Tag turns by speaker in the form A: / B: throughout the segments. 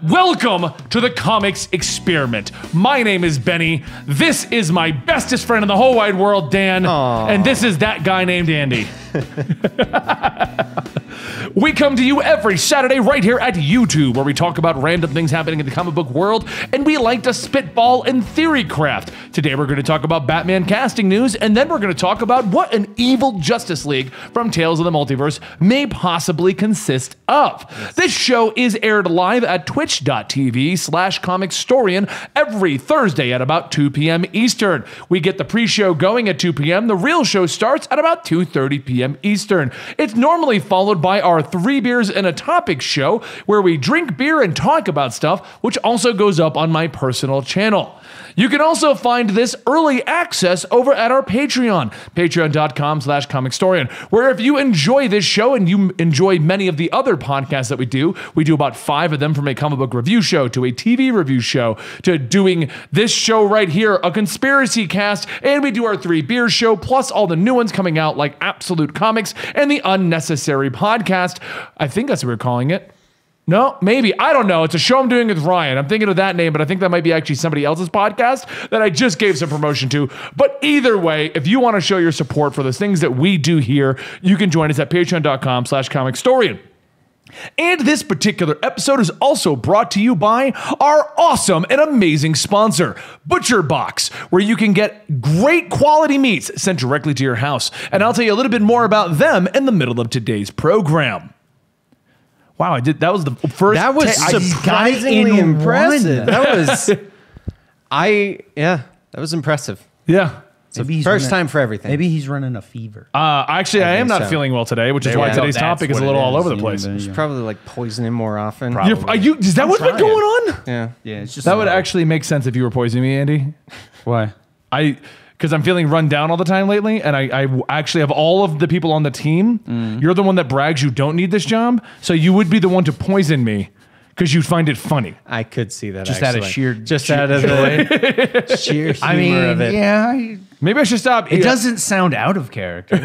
A: Welcome to the Comics Experiment. My name is Benny. This is my bestest friend in the whole wide world, Dan.
B: Aww.
A: And this is that guy named Andy. We come to you every Saturday right here at YouTube, where we talk about random things happening in the comic book world, and we like to spitball and theory craft. Today we're going to talk about Batman casting news, and then we're going to talk about what an evil Justice League from Tales of the Multiverse may possibly consist of. Yes. This show is aired live at twitch.tv/comicstorian every Thursday at about 2 p.m. Eastern. We get the pre-show going at 2 p.m. The real show starts at about 2:30 p.m. Eastern. It's normally followed by our 3 Beers and a Topic show, where we drink beer and talk about stuff, which also goes up on my personal channel. You can also find this early access over at our Patreon, patreon.com/comicstorian, where if you enjoy this show and you enjoy many of the other podcasts that we do about 5 of them, from a comic book review show to a TV review show to doing this show right here, a conspiracy cast, and we do our 3 Beers show, plus all the new ones coming out like Absolute Comics and the Unnecessary Podcast. I think that's what we're calling it. No, maybe. I don't know. It's a show I'm doing with Ryan. I'm thinking of that name, but I think that might be actually somebody else's podcast that I just gave some promotion to. But either way, if you want to show your support for the things that we do here, you can join us at patreon.com/comicstorian. And this particular episode is also brought to you by our awesome and amazing sponsor, ButcherBox, where you can get great quality meats sent directly to your house. And I'll tell you a little bit more about them in the middle of today's program. Wow, that was the first.
B: That was surprisingly impressive. That was, that was impressive.
A: Yeah.
B: It's the first time for everything.
C: Maybe he's running a fever.
A: Actually, I am not feeling well today, which is why today's topic is a little all over the place.
B: You should probably like poison him more often.
A: Is that what's been going on?
B: Yeah.
C: Yeah, it's just
A: that would actually make sense if you were poisoning me, Andy.
C: Why?
A: Because I'm feeling run down all the time lately, and I actually have all of the people on the team. You're the one that brags you don't need this job, so you would be the one to poison me because you'd find it funny.
B: I could see that.
C: Just out of sheer
B: the sheer humor of it.
C: Yeah.
A: Maybe I should stop.
C: It doesn't sound out of character.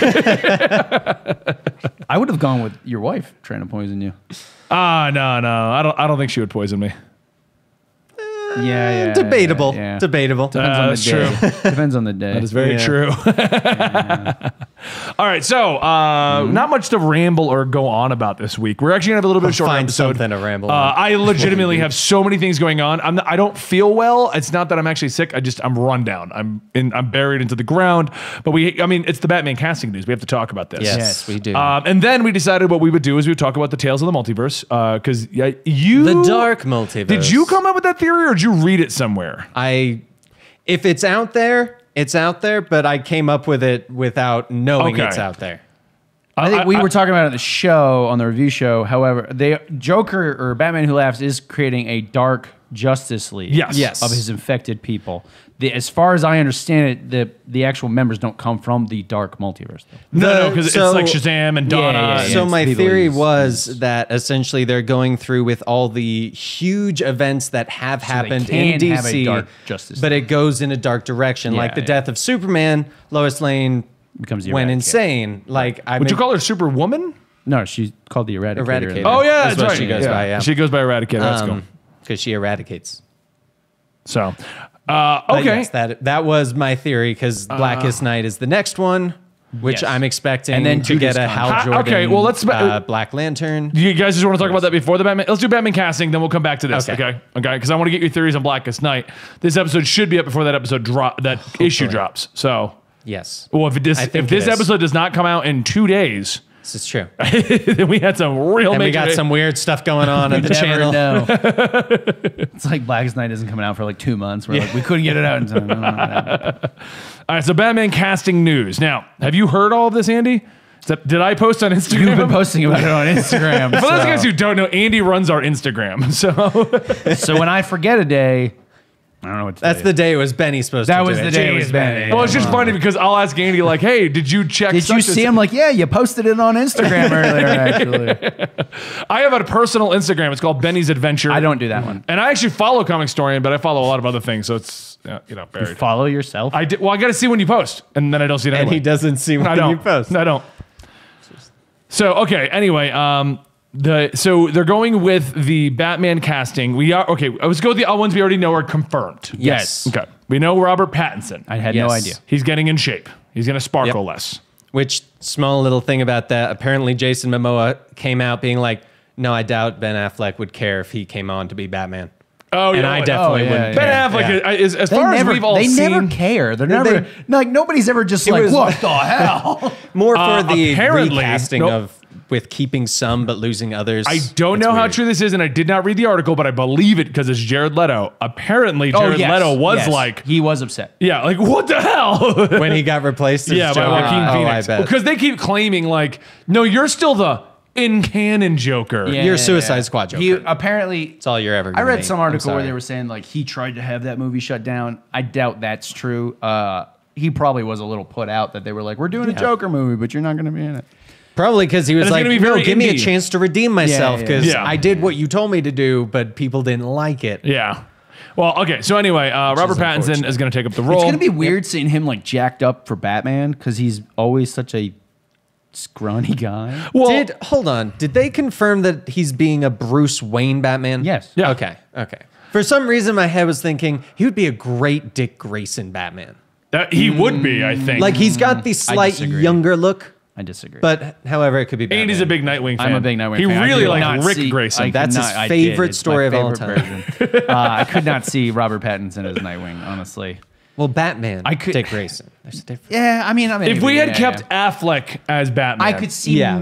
C: I would have gone with your wife trying to poison you.
A: No. I don't think she would poison me.
C: Yeah.
B: Debatable.
C: Yeah.
B: Debatable.
C: Depends on the day.
A: True.
C: Depends on the day.
A: That is very true. All right, so not much to ramble or go on about this week. We're actually gonna have a little bit of shorter episode.
B: Something to ramble on.
A: I legitimately have so many things going on. I don't feel well. It's not that I'm actually sick. I'm run down. I'm buried into the ground. But it's the Batman casting news. We have to talk about this.
B: Yes, we do.
A: And then we decided what we would do is we would talk about the Tales of the Multiverse. Because the
B: dark multiverse.
A: Did you come up with that theory, or did you read it somewhere?
B: If it's out there, it's out there, but I came up with it without knowing it's out there.
C: I think we were talking about it on the show, on the review show. However, Joker or Batman Who Laughs is creating a dark Justice League
A: yes.
C: of his infected people. As far as I understand it, the actual members don't come from the dark multiverse.
A: No, because it's like Shazam and Donna.
C: Yeah.
B: So my theory was that essentially they're going through with all the huge events that have happened in DC,
C: have a dark Justice
B: but it goes in a dark direction.
C: Yeah,
B: like the death of Superman, Lois Lane went insane. Would
A: you call her Superwoman?
C: No, she's called the Eradicator.
B: Eradicator.
A: Oh yeah,
B: that's what
A: right.
B: she goes by. Yeah,
A: she goes by Eradicator. That's cool.
B: Because she eradicates.
A: So,
B: But
A: okay,
B: yes, that was my theory. Because Blackest Night is the next one, which I'm expecting,
C: and then
B: to get a Hal Jordan.
A: Okay, well let's
B: Black Lantern.
A: You guys just want to talk about that before the Batman? Let's do Batman casting, then we'll come back to this. Okay. Because I want to get your theories on Blackest Night. This episode should be up before that issue drops. So
B: yes.
A: Well, if this episode does not come out in 2 days.
B: This is true.
A: Then we had some real.
B: And we got some weird stuff going on at the channel.
C: No. It's like Blackest Night isn't coming out for like 2 months. We're like, we couldn't get it out in time.
A: All right, so Batman casting news. Now, have you heard all of this, Andy? Did I post on Instagram?
C: You've been posting about it on Instagram.
A: For those guys who don't know, Andy runs our Instagram.
C: So when I forget a day, I don't know what to
B: That's the day it was Benny supposed to do it.
C: That was the day it was Benny.
A: Well, it's just funny because I'll ask Andy like, hey, did you check?
C: Did you see him? Like, yeah, you posted it on Instagram earlier, actually.
A: I have a personal Instagram. It's called Benny's Adventure.
C: I don't do that one.
A: And I actually follow Comicstorian, but I follow a lot of other things. So it's, buried.
C: You follow yourself?
A: I got to see when you post. And then I don't see it anyway.
B: And he doesn't see when you post.
A: I don't. So, okay. Anyway, So they're going with the Batman casting. We are okay. Let's go with the ones we already know are confirmed.
B: Yes.
A: Okay. We know Robert Pattinson.
C: I had no
B: Yes.
C: idea.
A: He's getting in shape. He's going to sparkle
B: Yep.
A: less.
B: Which small little thing about that, apparently Jason Momoa came out being like, no, I doubt Ben Affleck would care if he came on to be Batman.
A: Oh,
B: And
A: yeah.
B: I definitely
C: yeah,
B: wouldn't
A: Ben
B: care.
A: Affleck, is, as far as we've all
C: they
A: seen,
C: never care. They're never
B: They-
C: like nobody's ever just like,
B: was-
C: what the hell?
B: More for the
A: apparently-
B: recasting
A: nope.
B: of with keeping some but losing others.
A: I don't know how
B: weird.
A: true this is, and I did not read the article, but I believe it because it's Jared Leto. Apparently, Jared Leto was like,
C: he was upset.
A: yeah, like what the hell?
B: when he got replaced. As
A: Yeah, by
B: Joker.
A: Joaquin
B: Oh,
A: Phoenix.
B: I bet.
A: Because they keep claiming like, no, you're still the in canon Joker.
C: Yeah,
B: You're Suicide Squad Joker.
C: He apparently.
B: It's all you're ever.
C: I
B: Gonna
C: read
B: be.
C: some
B: I'm
C: article where
B: sorry.
C: they were saying like he tried to have that movie shut down. I doubt that's true. He probably was a little put out that they were like, we're doing a Joker movie, but you're not going to be in it.
B: Probably because he was
A: it's
B: like,
A: gonna be
B: no,
A: very
B: give me a
A: indie."
B: chance to redeem myself
C: yeah.
B: because
A: Yeah.
B: I did what you told me to do, but people didn't like it.
A: Yeah. Well, okay. So anyway, Robert Pattinson
B: unfortunate.
A: is going to take up the role.
C: It's gonna be weird seeing him like jacked up for Batman because he's always such a scrawny guy.
A: well,
B: Hold on? Did they confirm that he's being a Bruce Wayne Batman?
C: Yes.
A: Yeah.
B: Okay. For some reason, my head was thinking he would be a great Dick Grayson Batman.
A: that he would be, I think.
B: Like he's got the slight
C: disagree.
B: younger look,
C: I disagree.
B: but however, it could be Batman.
A: Andy's a big Nightwing fan.
C: I'm a big Nightwing
A: He
C: fan. I
A: really
C: could
A: liked
C: not
A: Rick
C: see-
A: Grayson.
C: I
B: That's
C: could
B: his
C: not- I
B: favorite
C: did. It's
B: story
C: my
B: of all
C: favorite version. I could not see Robert Pattinson as Nightwing, honestly.
B: Well, Batman.
C: I could-
B: Dick Grayson. There's a difference.
C: Yeah, I mean,
A: if we had kept Affleck as Batman,
C: I could see
B: Yeah.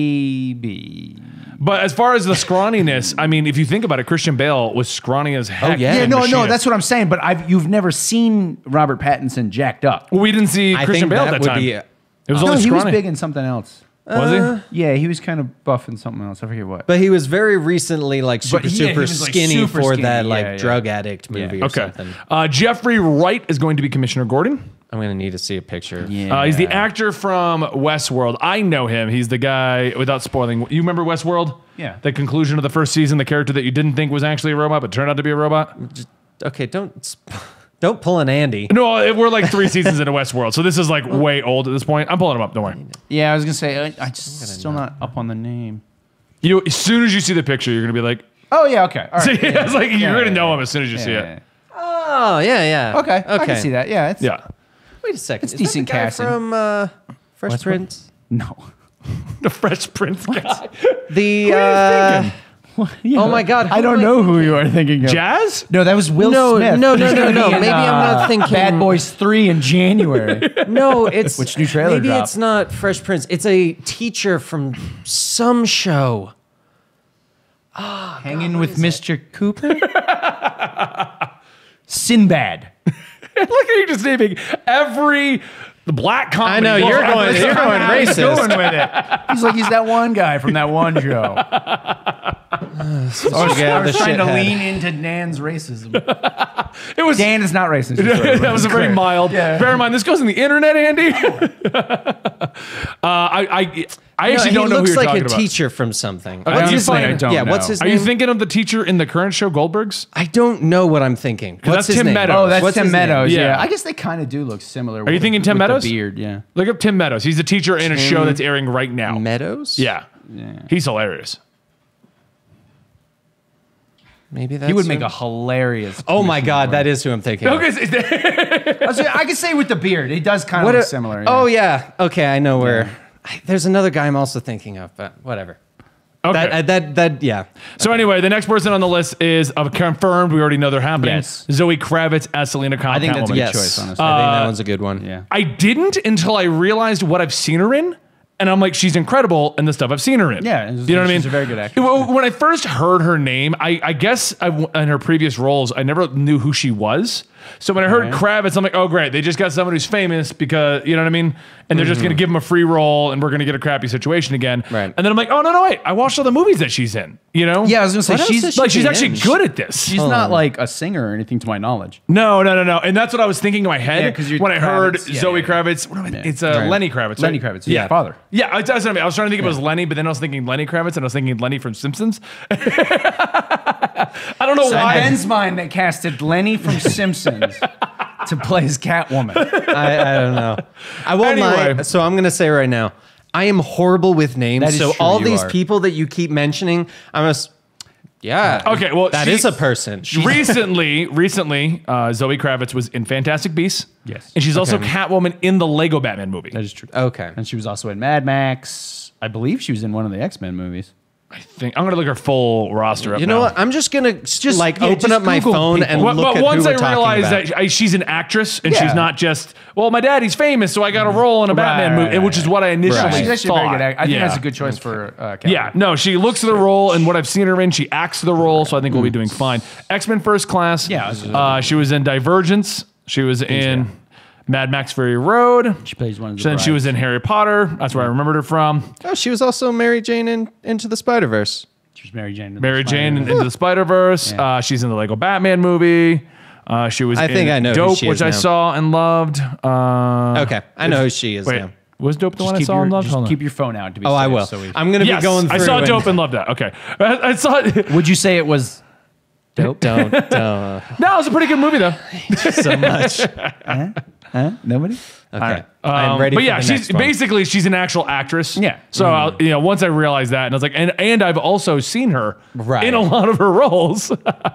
C: maybe.
A: But as far as the scrawniness, I mean, if you think about it, Christian Bale was scrawny as heck.
B: yeah.
A: in
C: Yeah, no,
A: Machinist.
C: that's what I'm saying. But you've never seen Robert Pattinson jacked up.
A: Well, we didn't see
B: I
A: Christian
B: think
A: Bale
B: that
A: at that
B: would
A: time.
B: be.
A: It was
C: No,
A: only
C: he was
A: scrawny.
C: big in something else.
A: Was he?
C: Yeah, he was kind of buff in something else. I forget what.
B: But he was very recently like super,
C: he
B: super
C: was, like,
B: skinny
C: super
B: for
C: skinny.
B: that
C: Yeah,
B: like
C: yeah.
B: drug addict movie or
A: Okay.
B: something.
A: Jeffrey Wright is going to be Commissioner Gordon.
B: I'm gonna need to see a picture.
A: He's the actor from Westworld. I know him. He's the guy, without spoiling. You remember Westworld?
C: Yeah.
A: The conclusion of the first season, the character that you didn't think was actually a robot, but turned out to be a robot?
B: Okay, don't pull an Andy.
A: No, we're like 3 seasons into Westworld, so this is like way old at this point. I'm pulling him up. Don't worry.
C: Yeah, I was gonna say I just still not up on the name.
A: You, as soon as you see the picture, you're gonna be like,
C: Oh yeah, okay. All right.
A: it's like you're gonna
C: yeah,
A: know
C: yeah.
A: him as soon as you see it.
B: Oh yeah.
C: Okay, I can see that. Yeah, it's
A: Yeah.
B: Wait a second.
C: It's
B: Is that
C: decent
B: the guy
C: casting.
B: from Fresh Prince.
C: no.
A: The Fresh Prince guy.
B: The
C: Yeah.
B: oh my God,
C: I don't
B: who am I
C: know who you are thinking of.
A: Jazz?
C: No, that was Will
B: No,
C: Smith.
B: no.
C: He's gonna be in,
B: Maybe I'm not thinking
C: Bad Boys 3 in January.
B: No, it's
C: Which new trailer
B: Maybe
C: dropped?
B: it's not Fresh Prince. It's a teacher from some show.
C: Hanging with Mr. Cooper. Sinbad.
A: Look at you just naming the black comedy.
B: I know, you're going
C: He's
B: racist.
C: going with it. He's like he's that one guy from that one show. I was trying to lean into Dan's racism.
A: It was.
C: Dan is not racist.
A: That was a very mild.
C: Yeah.
A: Bear in mind, this goes on the internet, Andy. I actually don't know who
B: looks
A: you're
B: like
A: talking
B: a
A: about.
B: teacher from something.
A: I honestly, I
C: don't
B: yeah,
C: know.
B: what's his
A: Are
B: name?
A: you thinking of the teacher in the current show, Goldbergs?
B: I don't know what I'm thinking. What's
A: that's
B: his
A: Tim
B: name?
A: Meadows.
C: Oh, that's
B: What's
C: Tim
B: his name?
C: Meadows.
A: Yeah.
C: Yeah. I guess they kind of do look similar.
A: Are you thinking Tim Meadows?
C: The beard, yeah.
A: Look up Tim Meadows. He's a teacher in a show that's airing right now.
B: Meadows?
A: Yeah. He's hilarious.
B: Maybe that's
C: He would
B: him.
C: make a hilarious.
B: Oh my God, that is who I'm thinking. of.
C: I can say with the beard, he does kind of look similar. Yeah.
B: Oh yeah. Okay, I know where. There's another guy I'm also thinking of, but whatever.
A: Okay.
B: That yeah.
A: So anyway, the next person on the list is confirmed. We already know they're happening.
C: Yes.
A: Zoe Kravitz as Selena Kyle.
C: I think that's a
A: Catwoman.
C: good
B: Yes.
C: choice, honestly.
B: I think that one's a good one.
C: Yeah.
A: I didn't until I realized what I've seen her in. And I'm like, she's incredible in the stuff I've seen her in.
C: Yeah,
A: you know what I mean?
C: she's a very good actress.
A: When I first heard her name, I guess in her previous roles, I never knew who she was. So when I heard Kravitz, I'm like, oh, great. They just got someone who's famous because, you know what I mean? And they're just going to give him a free role and we're going to get a crappy situation again.
B: Right.
A: And then I'm like, oh, no, wait. I watched all the movies that she's in, you know?
C: Yeah, I was gonna say
B: What else
C: she's
B: is she
A: Like, she's
B: be
A: actually
B: in?
A: good at this.
C: she's not like a singer or anything to my knowledge.
A: No. And that's what I was thinking in my head
C: Yeah, 'cause you're
A: when I heard
C: Kravitz. Yeah,
A: Zoe
C: yeah.
A: Kravitz. What am I,
C: Yeah.
A: It's
B: Right.
A: Lenny Kravitz.
C: Lenny
A: right?
C: Kravitz, his father.
A: Yeah, that's what I mean. I was trying to think it was Lenny, but then I was thinking Lenny Kravitz, and I was thinking Lenny from Simpsons. I don't know why.
C: Ben's mind that casted Lenny from Simpsons to play as Catwoman.
B: I don't know. I won't
A: Anyway.
B: lie. So I'm gonna say right now, I am horrible with names.
C: That is
B: So
C: true,
B: all
C: you
B: these
C: are.
B: people that you keep mentioning, yeah.
A: Okay, well,
B: that is a person.
A: recently, Zoe Kravitz was in Fantastic Beasts.
C: Yes.
A: And she's also Catwoman in the Lego Batman movie.
C: That is true.
B: Okay.
C: And she was also in Mad Max. I believe she was in one of the X-Men movies.
A: I think I'm gonna look her full roster up.
B: You know
A: now.
B: what? I'm just gonna open up my
C: Google
B: phone
C: people.
B: and look
A: But
B: at
A: once
B: who
A: I
B: we're talking
A: realized
B: about.
A: that she's an actress and
C: Yeah.
A: she's not just, well, my daddy's famous, so I got a role in a Batman movie, which is what I initially
B: Right.
C: She's actually
A: thought.
C: a very good actor. I think
A: Yeah.
C: that's a good choice for Catwoman.
A: Yeah, no, she looks the role, and what I've seen her in, she acts the role, so I think we'll be doing fine. X-Men First Class.
C: Yeah,
A: she was in Divergence. She was in Mad Max Fury Road.
C: She plays one of the
A: Then she
C: brides.
A: was in Harry Potter. That's where I remembered her from.
B: Oh, she was also Mary Jane in Into the Spider-Verse.
C: She's Mary Jane. in the
A: Mary Jane
C: Spider-Man.
A: in Into the Spider-Verse.
C: Yeah.
A: She's in the Lego Batman movie. She was
B: I think
A: in
B: I know who
A: Dope,
B: she is
A: which I
B: now.
A: saw and loved.
B: Okay, I know who she is
A: Wait,
B: now.
A: was Dope the one I
C: Keep
A: saw
C: your,
A: and loved?
C: just
A: Hold on.
C: keep your phone out to be
B: Oh,
C: safe.
B: I will.
C: So we,
B: I'm gonna
A: Yes,
B: be going through.
A: I saw
B: and-
A: Dope and loved that. Okay. I saw it.
C: would you say it was dope?
B: Don't.
A: No, it was a pretty good movie, though.
B: so much.
C: Huh? Nobody?
B: Okay, I'm ready.
A: But
B: for
A: yeah,
B: the
A: she's
B: next one.
A: basically she's an actual actress.
C: Yeah.
A: So once I realized that, and I was like, and I've also seen her
B: Right.
A: in a lot of her roles,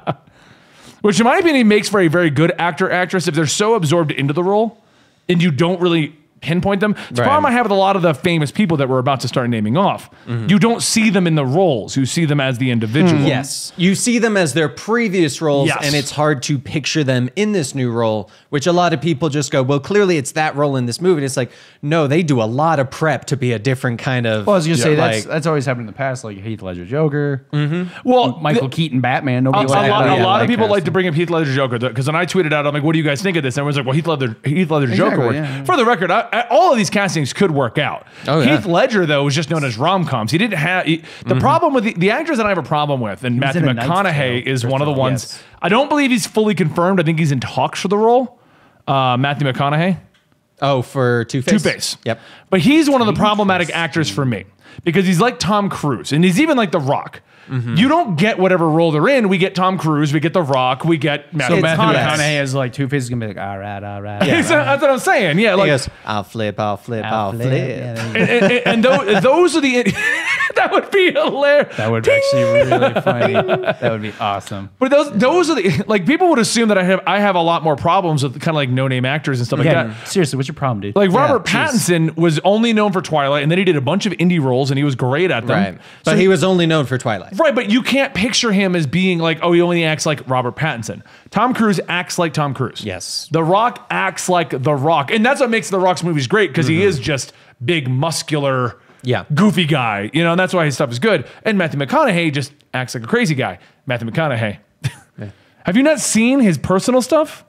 A: which in my opinion makes for a very good actress if they're so absorbed into the role, and you don't really pinpoint them. The
B: Right.
A: problem I have with a lot of the famous people that we're about to start naming off, you don't see them in the roles. You see them as the individual.
B: Yes, you see them as their previous roles,
A: Yes.
B: and it's hard to picture them in this new role. Which a lot of people just go, "Well, clearly it's that role in this movie." And it's like, no, they do a lot of prep to be a different kind of.
C: Well, I was gonna say
B: like,
C: that's always happened in the past, like Heath Ledger Joker,
A: Well,
C: Michael Keaton Batman.
A: A
C: Nobody liked
A: lot
C: that
A: of people like to
C: casting.
A: bring up Heath Ledger Joker because when I tweeted out, I'm like, "What do you guys think of this?" And everyone's like, "Well, Heath Ledger Joker
C: Exactly,
A: worked."
C: yeah.
A: For the record, all of these castings could work out.
B: Oh, yeah.
A: Heath Ledger though was just known as rom-coms. He didn't have the problem with the actors that I have a problem with, and Matthew
C: in A Knight's
A: McConaughey
C: Tale,
A: is one of the
C: first of all,
A: ones.
C: yes.
A: I don't believe he's fully confirmed. I think he's in talks for the role. Matthew McConaughey.
B: oh, for Two-Face.
A: Two-Face.
B: Yep.
A: But he's one of the problematic actors for me because he's like Tom Cruise and he's even like The Rock. You don't get whatever role they're in. We get Tom Cruise, we get The Rock, we get Matthew
C: So Matthew
A: McConaughey.
C: McConaughey is like Two-Face is gonna be like, all right.
A: That's what I'm saying. Yeah,
B: He
A: like,
B: goes, "I'll flip, I'll flip, I'll flip."
C: Yeah, there you go.
A: and those are the. That would be hilarious.
C: That would be actually really funny. That would be awesome.
A: But those are the like people would assume that I have a lot more problems with kind of like no name actors and stuff like
C: Yeah,
A: that.
C: seriously, what's your problem, dude?
A: Like Robert
C: jeez.
A: Pattinson was only known for Twilight, and then he did a bunch of indie roles, and he was great at them.
B: Right. But he was only known for Twilight.
A: Right, but you can't picture him as being like, oh, he only acts like Robert Pattinson. Tom Cruise acts like Tom Cruise.
B: Yes.
A: The Rock acts like The Rock. And that's what makes The Rock's movies great, because he is just big, muscular,
B: Yeah.
A: goofy guy. You know, and that's why his stuff is good. And Matthew McConaughey just acts like a crazy guy. Matthew McConaughey. Have you not seen his personal stuff?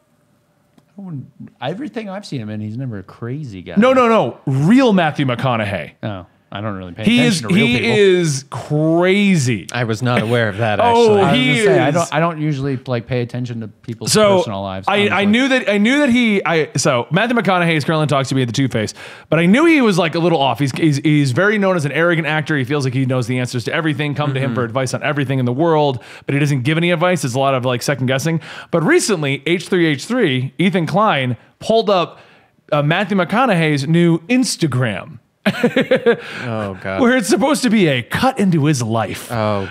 C: Everything I've seen him in, he's never a crazy guy.
A: No. Real Matthew McConaughey.
C: Oh, I don't really pay
A: He
C: attention to real people.
A: is crazy.
B: I was not aware of that.
A: Oh,
B: Actually,
C: I was
A: he
C: gonna say,
A: is-
C: I don't usually like pay attention to people's
A: So
C: personal lives.
A: I
C: honestly.
A: knew that so Matthew McConaughey is currently in talks to be at the Two-Face, but I knew he was like a little off. He's very known as an arrogant actor. He feels like he knows the answers to everything. Come to him for advice on everything in the world, but he doesn't give any advice. There's a lot of like second guessing. But recently, H3H3, Ethan Klein pulled up Matthew McConaughey's new Instagram.
B: oh god.
A: Where it's supposed to be a cut into his life.
B: Oh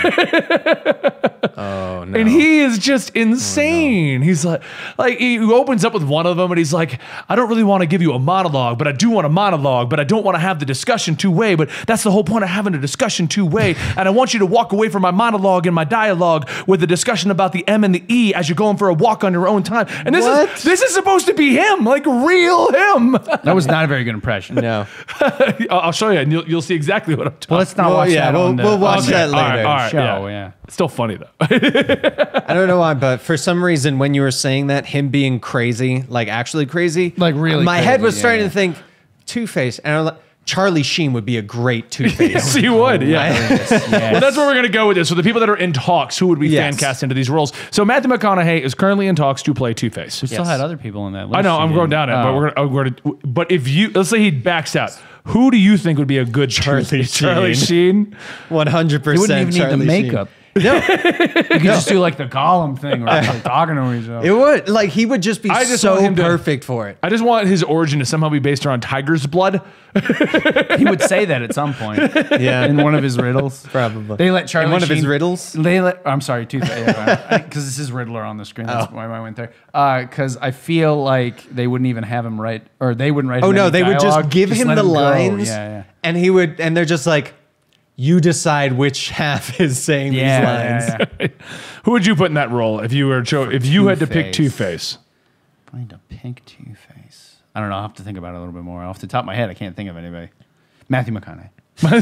B: god. Oh no.
A: And he is just insane. He's like he opens up with one of them and he's like, I don't really want to give you a monologue, but I do want a monologue, but I don't want to have the discussion two-way, but that's the whole point of having a discussion two-way. And I want you to walk away from my monologue and my dialogue with a discussion about the M and the E as you're going for a walk on your own time. And this is supposed to be him, like real him.
C: that was not a very good impression.
B: no.
A: I'll show you and you'll see exactly what I'm talking
C: Well, let's not
B: Well,
C: watch
B: yeah,
C: that on the
B: we'll watch
C: on
B: that
C: the
B: later.
A: All right,
C: show. Yeah.
A: It's still funny though.
B: I don't know why, but for some reason, when you were saying that, him being crazy, like actually crazy,
C: Like really
B: my head
C: crazy,
B: was starting
C: yeah.
B: to think Two-Face, and I'm like, Charlie Sheen would be a great Two-Face.
A: Yes, you would. Yeah.
C: Yes.
A: Well, that's where we're going to go with this. So the people that are in talks, who would we
B: Yes.
A: fan cast into these roles? So Matthew McConaughey is currently in talks to play Two-Face.
C: We still had other people in that list.
A: I know,
C: you
A: I'm going
C: didn't-
A: down it, but we're going to. But if you, let's say he backs out, who do you think would be a good
B: Charlie
A: Two-Face? Charlie
B: Sheen.
A: Sheen.
B: 100%.
C: He wouldn't even need the
B: Charlie
C: makeup.
B: Sheen. No,
C: You could just do like the Gollum thing, where it's like talking to each other.
B: it would like he would just be
A: I just
B: so
A: want him to-
B: perfect for it.
A: I just want his origin to somehow be based around tiger's blood.
C: He would say that at some point
B: Yeah,
C: in one of his riddles.
B: probably.
C: They let Charlie
B: In one of his
C: Sheen-
B: riddles?
C: They let. I'm sorry, because this is Riddler on the screen. That's why I went there. Because I feel like they wouldn't even have him write, or they wouldn't write.
B: Oh
C: him
B: no,
C: any
B: they would just
C: dialogue,
B: give him
C: let
B: the
C: go.
B: lines,
C: Yeah,
B: and he would, and they're just like, you decide which half is saying these lines.
C: yeah.
A: Who would you put in that role if you were if you had to pick
C: Two-Face.
A: Two-Face?
C: Find a pink Two-Face. I don't know. I'll have to think about it a little bit more. Off the top of my head, I can't think of anybody. Matthew McConaughey.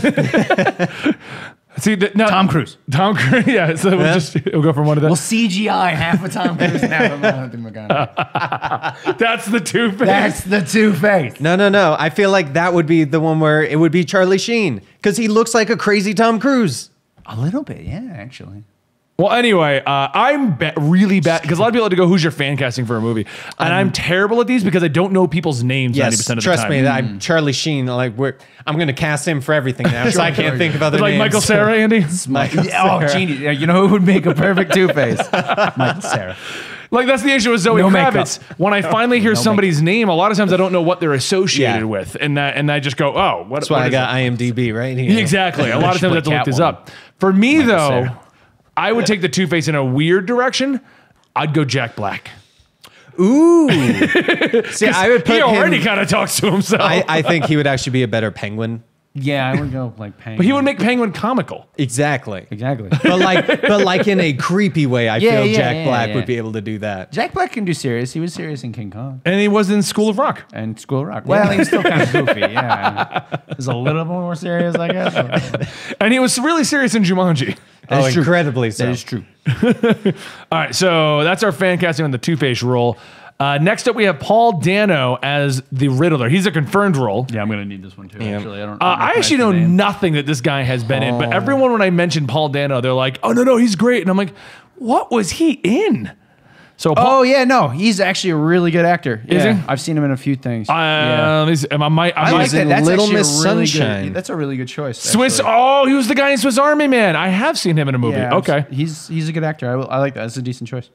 A: See, now,
C: Tom Cruise.
A: Tom Cruise. Yeah, so we'll go from one of them.
C: We'll CGI half of Tom Cruise and half of Matthew McConaughey.
A: That's the Two-Face.
C: That's the Two-Face.
B: No. I feel like that would be the one where it would be Charlie Sheen because he looks like a crazy Tom Cruise.
C: A little bit, yeah, actually.
A: Well, anyway, I'm really bad because a lot of people have to go, "Who's your fan casting for a movie?" And I'm terrible at these because I don't know people's names 90%
B: Yes,
A: of the time.
B: trust me. I'm Charlie Sheen. Like I'm going to cast him for everything now, so I can't think of other
A: like
B: names.
A: Michael Cera, Andy.
C: Oh, genius. Yeah, you know who would make a perfect Two-Face? Michael Cera.
A: Like that's the issue with Zoe
C: No
A: Kravitz. When I finally hear
C: No
A: somebody's name, a lot of times I don't know what they're associated
B: Yeah.
A: with, and I just go, "Oh, what?"
B: That's why
A: what
B: I
A: is
B: got
A: that?
B: IMDb right here.
A: Exactly. A lot of times I have to look this
C: Catwoman.
A: up. For me, though,
C: Cera.
A: I would take the Two-Face in a weird direction. I'd go Jack Black.
B: Ooh. See, I would put
A: He already
B: him.
A: kind of talks to himself.
B: I think he would actually be a better Penguin.
C: Yeah, I would go like Penguin.
A: but he would make Penguin comical.
B: Exactly.
C: Exactly.
B: But like in a creepy way, I
C: Yeah,
B: feel
C: yeah,
B: Jack
C: yeah,
B: Black
C: yeah.
B: would be able to do that.
C: Jack Black can do serious. He was serious in King Kong
A: And he was in School of Rock.
C: and School of Rock. Well, he was still kind of goofy. Yeah, he's a little more serious, I guess.
A: And he was really serious in Jumanji.
B: Oh,
C: is true.
B: incredibly so.
C: That is true.
A: All right, so that's our fan casting on the Two-Face role. Next up, we have Paul Dano as the Riddler. He's a confirmed role.
C: Yeah, I'm gonna need this one too. Actually, I don't.
A: I actually know nothing that this guy has been in, but everyone, when I mention Paul Dano, they're like, "Oh no, he's great," and I'm like, "What was he in?" So, Paul,
C: Oh yeah, no, he's actually a really good actor.
A: Is
C: Yeah,
A: he?
C: I've seen him in a few things. Yeah.
A: I might
C: I like
B: was
C: that.
B: in
C: That's
B: Little
C: actually
B: Miss
C: a really
B: Sunshine.
C: Good, that's a really good choice.
A: Swiss.
C: actually.
A: Oh, he was the guy in Swiss Army Man. I have seen him in a movie.
C: Yeah,
A: Okay.
C: he's a good actor. I like that. That's a decent choice.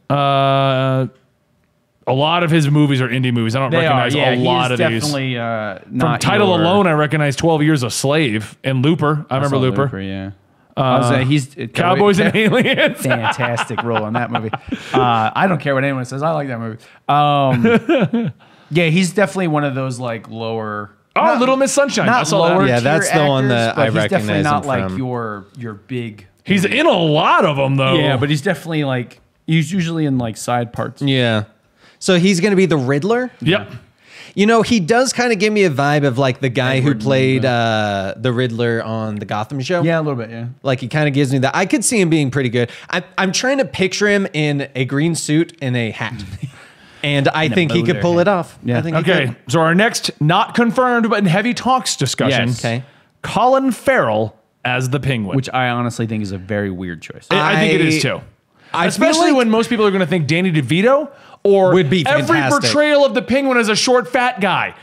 A: A lot of his movies are indie movies. I don't recognize a lot of these.
C: definitely
A: From
C: not
A: title
C: your-
A: alone, I recognize 12 Years a Slave and Looper. I remember
C: saw
A: Looper.
C: Yeah. I was saying he's
A: Cowboys and Aliens.
C: fantastic role in that movie. I don't care what anyone says. I like that movie. Yeah, he's definitely one of those like lower.
A: Oh, Little Miss Sunshine. I
C: Not
A: saw
C: lower.
A: that.
B: Yeah,
C: tier
B: that's the one
C: actors,
B: that
C: but
B: I
C: he's definitely
B: recognize
C: not
B: him
C: like
B: from.
C: your big.
A: He's in a lot of them, though.
C: Yeah, but he's definitely like he's usually in like side parts.
B: Yeah. So he's going to be the Riddler?
A: Yep.
B: You know, he does kind of give me a vibe of like the guy who
C: Edward
B: played the Riddler on the Gotham show.
C: Yeah, a little bit. Yeah.
B: Like he kind of gives me that. I could see him being pretty good. I'm trying to picture him in a green suit and a hat. And I think he could
C: bowler
B: pull
C: hat.
B: it off.
C: Yeah.
B: I think he
A: Okay,
B: could.
A: so our next, not confirmed, but in heavy talks discussion.
C: Yes.
B: Okay.
A: Colin Farrell as the Penguin.
C: Which I honestly think is a very weird choice.
A: I think it is too.
B: I feel
A: Especially
B: like-
A: when most people are going to think Danny DeVito or
B: Would be
A: every
B: fantastic.
A: portrayal of the Penguin as a short, fat guy.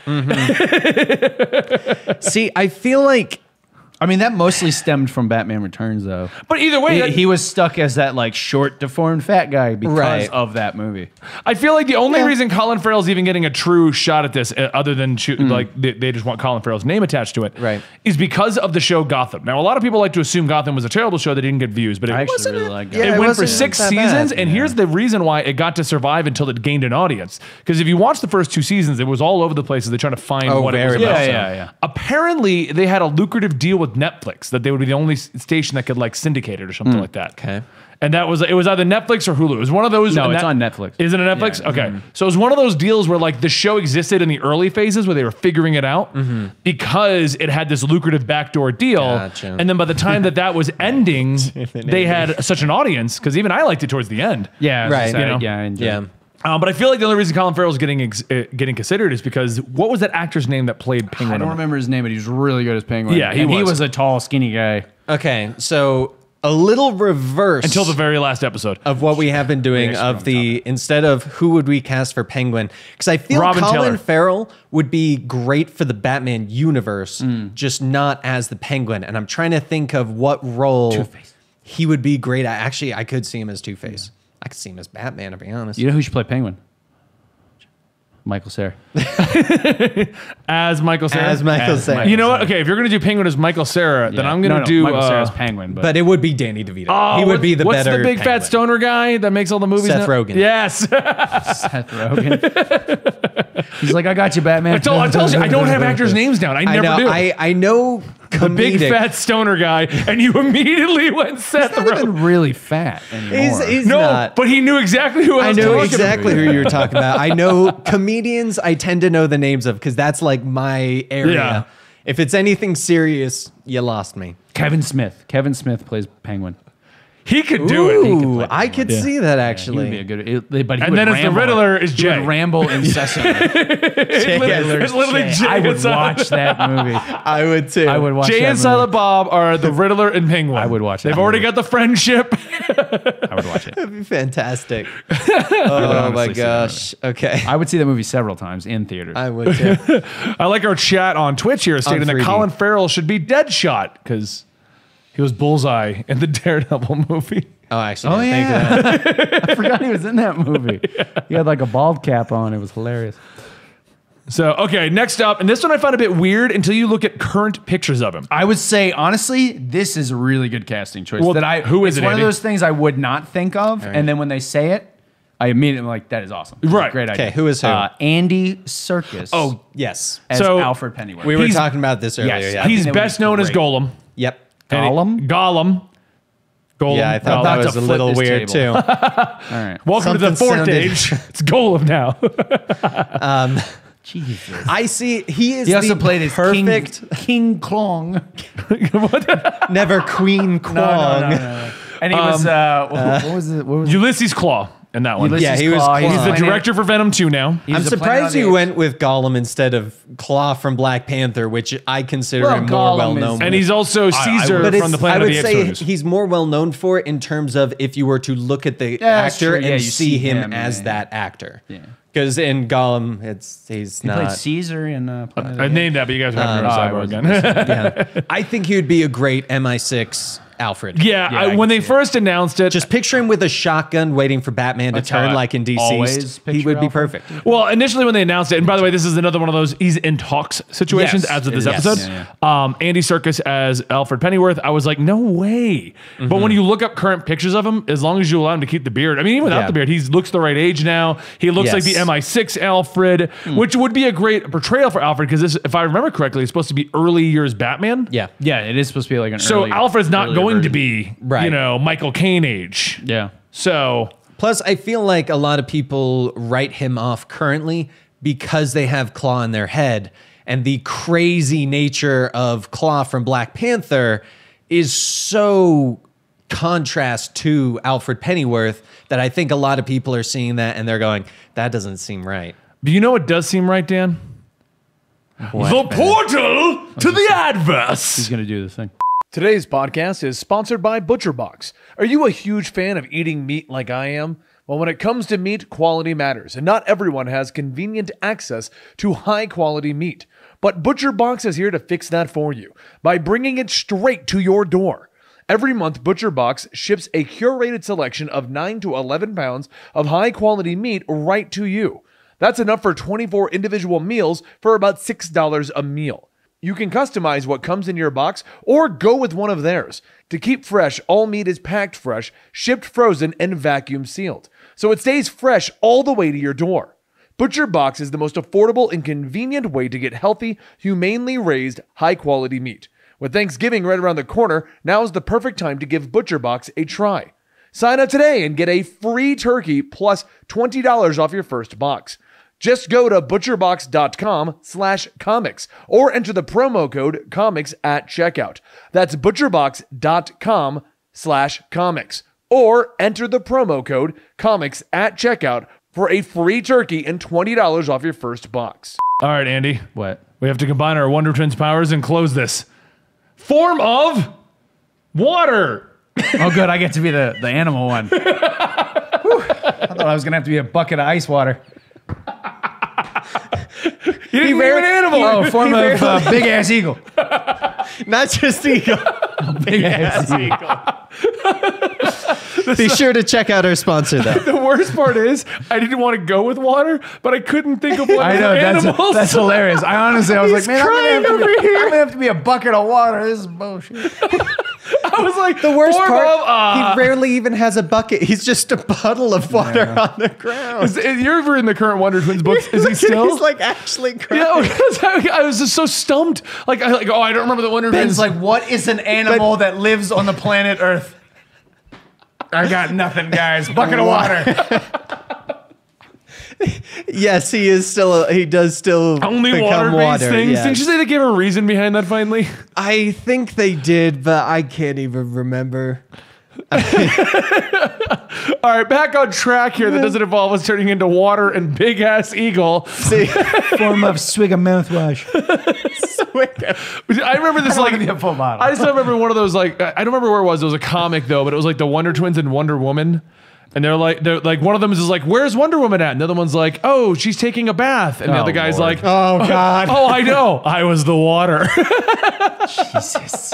B: See, I feel like
C: I mean, that mostly stemmed from Batman Returns, though.
A: But either way,
C: He was stuck as that like short, deformed fat guy because
B: Right.
C: of that movie.
A: I feel like the only reason Colin Farrell's even getting a true shot at this, other than like they just want Colin Farrell's name attached to it,
B: Right.
A: is because of the show Gotham. Now, a lot of people like to assume Gotham was a terrible show that didn't get views, but it
C: I actually
A: wasn't.
C: really like
B: Yeah,
A: It
B: it
A: went for
B: wasn't
A: 6
B: that bad.
A: seasons, and here's the reason why it got to survive until it gained an audience. Because if you watch the first 2 seasons, it was all over the place as they're trying to find
B: Oh,
A: what it was
B: very
A: about.
B: much so.
C: Yeah.
A: Apparently, they had a lucrative deal with Netflix that they would be the only station that could like syndicate it or something like that.
B: Okay.
A: And it was either Netflix or Hulu. It was one of those.
C: No,
A: and
C: it's on Netflix.
A: Is it on Netflix?
C: Yeah.
A: Okay. So it was one of those deals where like the show existed in the early phases where they were figuring it out because it had this lucrative backdoor deal.
B: Gotcha.
A: And then by the time that was ending, they had such an audience because even I liked it towards the end.
C: Yeah,
B: Right.
C: You
A: You know?
C: yeah, I enjoyed
B: Yeah.
C: it.
A: But I feel like the only reason Colin Farrell's getting considered is because what was that actor's name that played Penguin?
C: I don't
A: on it?
C: remember his name, but he was really good as Penguin.
A: Yeah, he
C: And he
A: was.
C: was a tall, skinny guy.
B: Okay. So a little reverse
A: Until the very last episode.
B: of what we have been doing
C: Yeah,
B: of the instead of who would we cast for Penguin, because I feel
A: Robin
B: Colin
A: Taylor.
B: Farrell would be great for the Batman universe, just not as the Penguin. And I'm trying to think of what role.
C: Two-Face.
B: he would be great. I could see him as Two-Face. I could see him as Batman, to be honest.
C: You know who should play Penguin? Michael Cera.
A: As Michael Cera.
B: As Michael
C: As
B: Cera.
C: Michael
A: You know what? Okay, if you're gonna do Penguin as Michael Cera, then I'm gonna do
C: Michael Cera's Penguin.
B: But it would be Danny DeVito.
A: oh,
B: he would be the
A: what's
B: better
A: the big fat
B: Penguin.
A: stoner guy that makes all the movies?
B: Seth
A: now?
B: Rogen.
A: Yes.
C: Seth Rogen. He's like, I got you, Batman.
A: I told you I don't have actors' names down. I never do.
B: I know
A: the big
B: comedic.
A: fat stoner guy, and you immediately went Seth
C: He's not
A: Rogen.
C: even really fat anymore.
B: He's
A: No,
B: not.
A: but he knew exactly who I
B: I
A: was
B: know
A: talking
B: exactly who you're talking about. I know comedians I tend to know the names of because that's like my area.
A: Yeah.
B: If it's anything serious, you lost me.
C: Kevin Smith. Kevin Smith plays Penguin.
A: He could do it. He could
B: Ooh,
A: play
B: I could
A: Penguin.
B: see that
C: He
B: actually.
C: would be a good. But he
A: And
C: would
A: then as the
C: ramble.
A: Riddler is
C: He
A: Jay.
C: would ramble incessantly.
A: It's literally Jay
C: I would
A: and Silent-
C: watch that movie.
B: I would too.
C: I would watch
A: Jay
C: that
A: and
C: movie.
A: Silent Bob are the Riddler and Penguin.
C: I would watch that
A: They've already
C: movie.
A: got the friendship.
C: I would watch it.
B: That'd be fantastic. Oh my
C: honestly see that
B: gosh. Okay.
C: I would see that movie several times in theaters.
B: I would too.
A: I like our chat on Twitch here stating that
B: 3D.
A: Colin Farrell should be Deadshot because he was Bullseye in the Daredevil movie.
B: Oh, actually,
C: Oh,
B: I didn't
C: yeah.
B: think of that.
C: I forgot he was in that movie. He had like a bald cap on. It was hilarious.
A: So, okay, next up, and this one I found a bit weird until you look at current pictures of him.
C: I would say honestly, this is a really good casting choice.
A: Well,
C: that I
A: who is
C: it's
A: it,
C: one
A: Andy?
C: of those things I would not think of, and then when they say it, I immediately am like, that is awesome. That's a
A: Right.
C: great idea.
B: Okay, who is who?
C: Andy Serkis.
A: Oh,
B: Yes.
C: as
A: so
C: Alfred Pennyworth.
B: We were
A: He's-
B: talking about this earlier.
C: Yes,
B: Yeah.
C: I think
A: he's
C: that would
A: best
C: be
A: known as
C: great.
A: Golem.
B: Yep.
A: And
C: Gollum?
A: Gollum. Gollum.
B: Yeah, I thought that
C: about
B: was
C: to
B: a
C: flip
B: little
C: this
B: weird
C: table.
B: too.
C: All right.
A: Welcome to the
B: Something
A: fourth
B: sounded-
A: age. It's Golem now.
C: Jesus.
B: I see. He is
C: He also
B: the
C: played as
B: perfect.
C: King Klong.
B: Never Queen Kwong.
C: And he was what was it? What was it?
A: Ulysses Claw in that one.
C: Ulysses
B: Yeah, he was
C: Claw.
B: Claw.
A: He's the
C: playing-
A: director for Venom 2 now.
C: he
B: I'm
C: was a Planet
B: surprised
C: of the
B: you
C: Apes.
B: went with Gollum instead of Claw from Black Panther, which I consider
C: Well,
B: him
C: Gollum
B: more well
C: is-
B: known.
A: And he's also Caesar
B: but
A: from the Planet
B: I
A: of
B: would
A: the Apes
B: say
A: movies.
B: he's more well known for it in terms of if you were to look at the
C: that's
B: actor
C: true.
B: and
C: Yeah, you
B: see
C: see
B: him
C: him,
B: as
C: yeah.
B: that actor.
C: Yeah.
B: Because in Gollum, he's
C: He
B: not.
C: played Caesar in Planet of the
A: I
C: Apes.
A: named that, but you guys are having
C: I
A: a sidebar
C: wasn't
A: again.
B: Yeah. I think he would be a great MI6 Alfred.
A: Yeah,
C: I can
A: when they
C: see it.
A: first announced it,
B: Just picture him with a shotgun waiting for Batman to
C: That's how
B: turn
C: I
B: like in
C: always
B: DCeased. He
C: picture
B: would be
C: Alfred.
B: perfect.
A: well, initially when they announced it, and by the way, this is another one of those he's in talks situations
B: Yes,
A: as of
B: it
A: this
B: is.
A: episode.
C: Yeah,
A: Andy Serkis as Alfred Pennyworth. I was like, no way. But when you look up current pictures of him, as long as you allow him to keep the beard, I mean, even without
B: Yeah.
A: the beard, he looks the right age now. He looks like the
B: Yes.
A: MI6 Alfred, which would be a great portrayal for Alfred because this, if I remember correctly, it's supposed to be early years Batman.
B: Yeah.
C: Yeah, it is supposed to be like an
A: So
C: early,
A: Alfred's not
C: earlier
A: going to
C: version.
A: be,
B: Right.
A: you know, Michael Caine age.
C: Yeah.
A: So
B: Plus, I feel like a lot of people write him off currently because they have Claw in their head. And the crazy nature of Claw from Black Panther is so contrast to Alfred Pennyworth that I think a lot of people are seeing that and they're going, that doesn't seem right.
A: do you know what does seem right, Dan? The portal to the adverse.
C: He's gonna do this thing.
A: Today's podcast is sponsored by ButcherBox. Are you a huge fan of eating meat like I am? Well, when it comes to meat, quality matters, and not everyone has convenient access to high-quality meat. But ButcherBox is here to fix that for you by bringing it straight to your door. Every month, ButcherBox ships a curated selection of 9 to 11 pounds of high-quality meat right to you. That's enough for 24 individual meals for about $6 a meal. You can customize what comes in your box or go with one of theirs. To keep fresh, all meat is packed fresh, shipped frozen, and vacuum sealed. So it stays fresh all the way to your door. ButcherBox is the most affordable and convenient way to get healthy, humanely raised, high-quality meat. With Thanksgiving right around the corner, now is the perfect time to give ButcherBox a try. Sign up today and get a free turkey plus $20 off your first box. Just go to butcherbox.com/comics or enter the promo code comics at checkout. That's butcherbox.com/comics or enter the promo code comics at checkout for a free turkey and $20 off your first box. All right, Andy.
C: What?
A: We have to combine our Wonder Twins powers and close this. Form of water.
C: Oh, good. I get to be the animal one. Whew. I thought I was gonna have to be a bucket of ice water.
A: You didn't name an animal.
C: Oh, form of big ass eagle.
B: Not just eagle.
C: Big ass eagle.
B: Be sure to check out our sponsor, though.
A: The worst part is I didn't want to go with water, but I couldn't think of what
C: I know
A: animals.
C: that's hilarious. I was like, man,
B: crying
C: I'm gonna have to be a bucket of water. This is bullshit.
A: I was like,
B: The worst
A: poor
B: part,
A: Bob,
B: he rarely even has a bucket. He's just a puddle of water on the ground.
A: you're ever in the current Wonder Twins books? Is he still?
B: He's like actually crying.
A: Yeah, because I was just so stumped. I don't remember the Wonder
C: Ben's
A: Twins.
C: like, what is an animal that lives on the planet Earth? I got nothing, guys. Bucket of water.
B: Yes, he is still. He does still
A: only
B: become
A: water-based
B: water.
A: things.
B: yes.
A: Didn't you say they gave a reason behind that finally?
B: I think they did, but I can't even remember.
A: All right, back on track here. That doesn't involve us turning into water and big ass eagle.
B: See,
C: Form of swig of mouthwash.
A: I remember this like
C: a full bottle.
A: I just remember one of those like I don't remember where it was. It was a comic though, but it was like the Wonder Twins and Wonder Woman. And they're like one of them is like, where's Wonder Woman at? And the other one's like, oh, she's taking a bath. And the other guy's
C: Lord.
A: like,
B: oh god,
A: oh, I know. I was the water.
C: Jesus.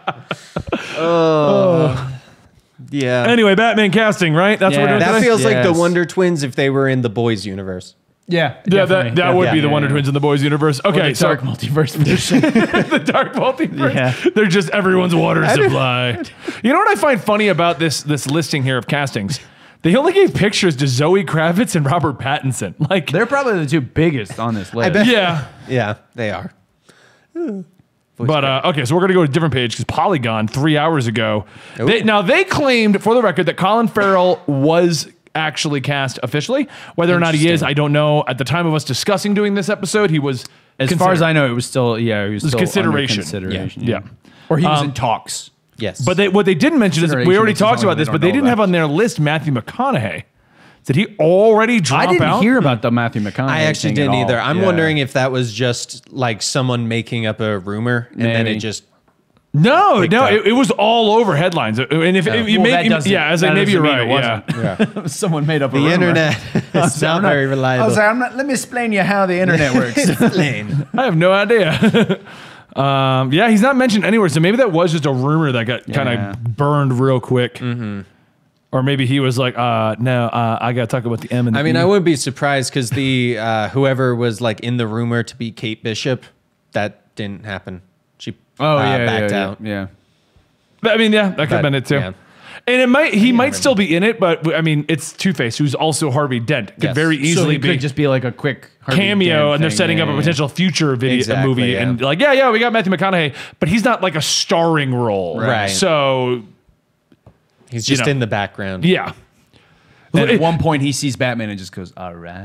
B: yeah.
A: Anyway, Batman casting, right? That's what we're
C: Yeah.
A: doing
B: That
A: today?
B: feels like the
C: Yes.
B: Wonder Twins if they were in the Boys universe.
C: Yeah.
A: Yeah,
C: definitely.
A: that would be
C: Yeah,
A: the Wonder
C: yeah.
A: Twins in the Boys universe. Okay,
C: The
A: so
C: dark multiverse version.
A: the dark multiverse.
C: Yeah.
A: They're just everyone's water supply. You know what I find funny about this listing here of castings? They only gave pictures to Zoe Kravitz and Robert Pattinson. Like,
C: They're probably the two biggest on this list.
B: bet.
A: yeah.
B: Yeah, they are.
A: But okay, so we're gonna go to a different page because Polygon 3 hours ago. They claimed, for the record, that Colin Farrell was actually cast officially. Whether or not he is, I don't know. At the time of us discussing doing this episode, he was.
C: As far as I know, it was still he was still
A: consideration.
C: Under consideration.
A: Yeah.
C: Or he was in talks.
B: Yes,
A: But what they didn't mention is we
C: Consideration,
A: already
C: which is
A: talked
C: only
A: about
C: we
A: this,
C: don't
A: but they
C: know
A: didn't
C: about.
A: have on their list Matthew McConaughey. Did he already drop
C: I didn't
A: out?
C: hear about the Matthew McConaughey.
B: I actually
C: thing at
B: didn't
C: all.
B: either. I'm
C: Yeah.
B: wondering if that was just like someone making up a rumor and then
C: Maybe.
B: it just.
A: No,
B: picked
A: no,
B: up.
A: it was all over headlines. And if you
C: Well,
A: made,
C: that doesn't-
A: yeah, as
C: that
A: like, maybe you're
C: doesn't mean
A: right.
C: it
A: Yeah.
C: Someone made up a
B: The
C: rumor.
B: internet is not very reliable.
C: let me explain you how the internet works.
A: I have no idea. Yeah, he's not mentioned anywhere, so maybe that was just a rumor that got kind
C: Yeah.
A: of burned real quick. Or maybe he was like, no, I got to talk about the M and the
B: I mean,
A: E.
B: I wouldn't be surprised because the whoever was like in the rumor to be Kate Bishop, that didn't happen. She backed out.
C: Yeah.
A: I mean, yeah, that could have been it too.
B: yeah.
A: And he might still be in it, but I mean, it's Two-Face, who's also Harvey Dent. Could
B: Yes.
A: very
C: So
A: easily
C: it
A: be
C: could just be like a quick Harvey
A: cameo,
C: Dent
A: and they're
C: thing.
A: setting up a
C: Yeah,
A: potential future video
B: Exactly,
A: movie,
B: yeah.
A: and like, yeah, we got Matthew McConaughey, but he's not like a starring role,
B: Right.
A: So
B: He's just
A: know.
B: in the background.
A: yeah,
C: And at one point, he sees Batman and just goes, "All right."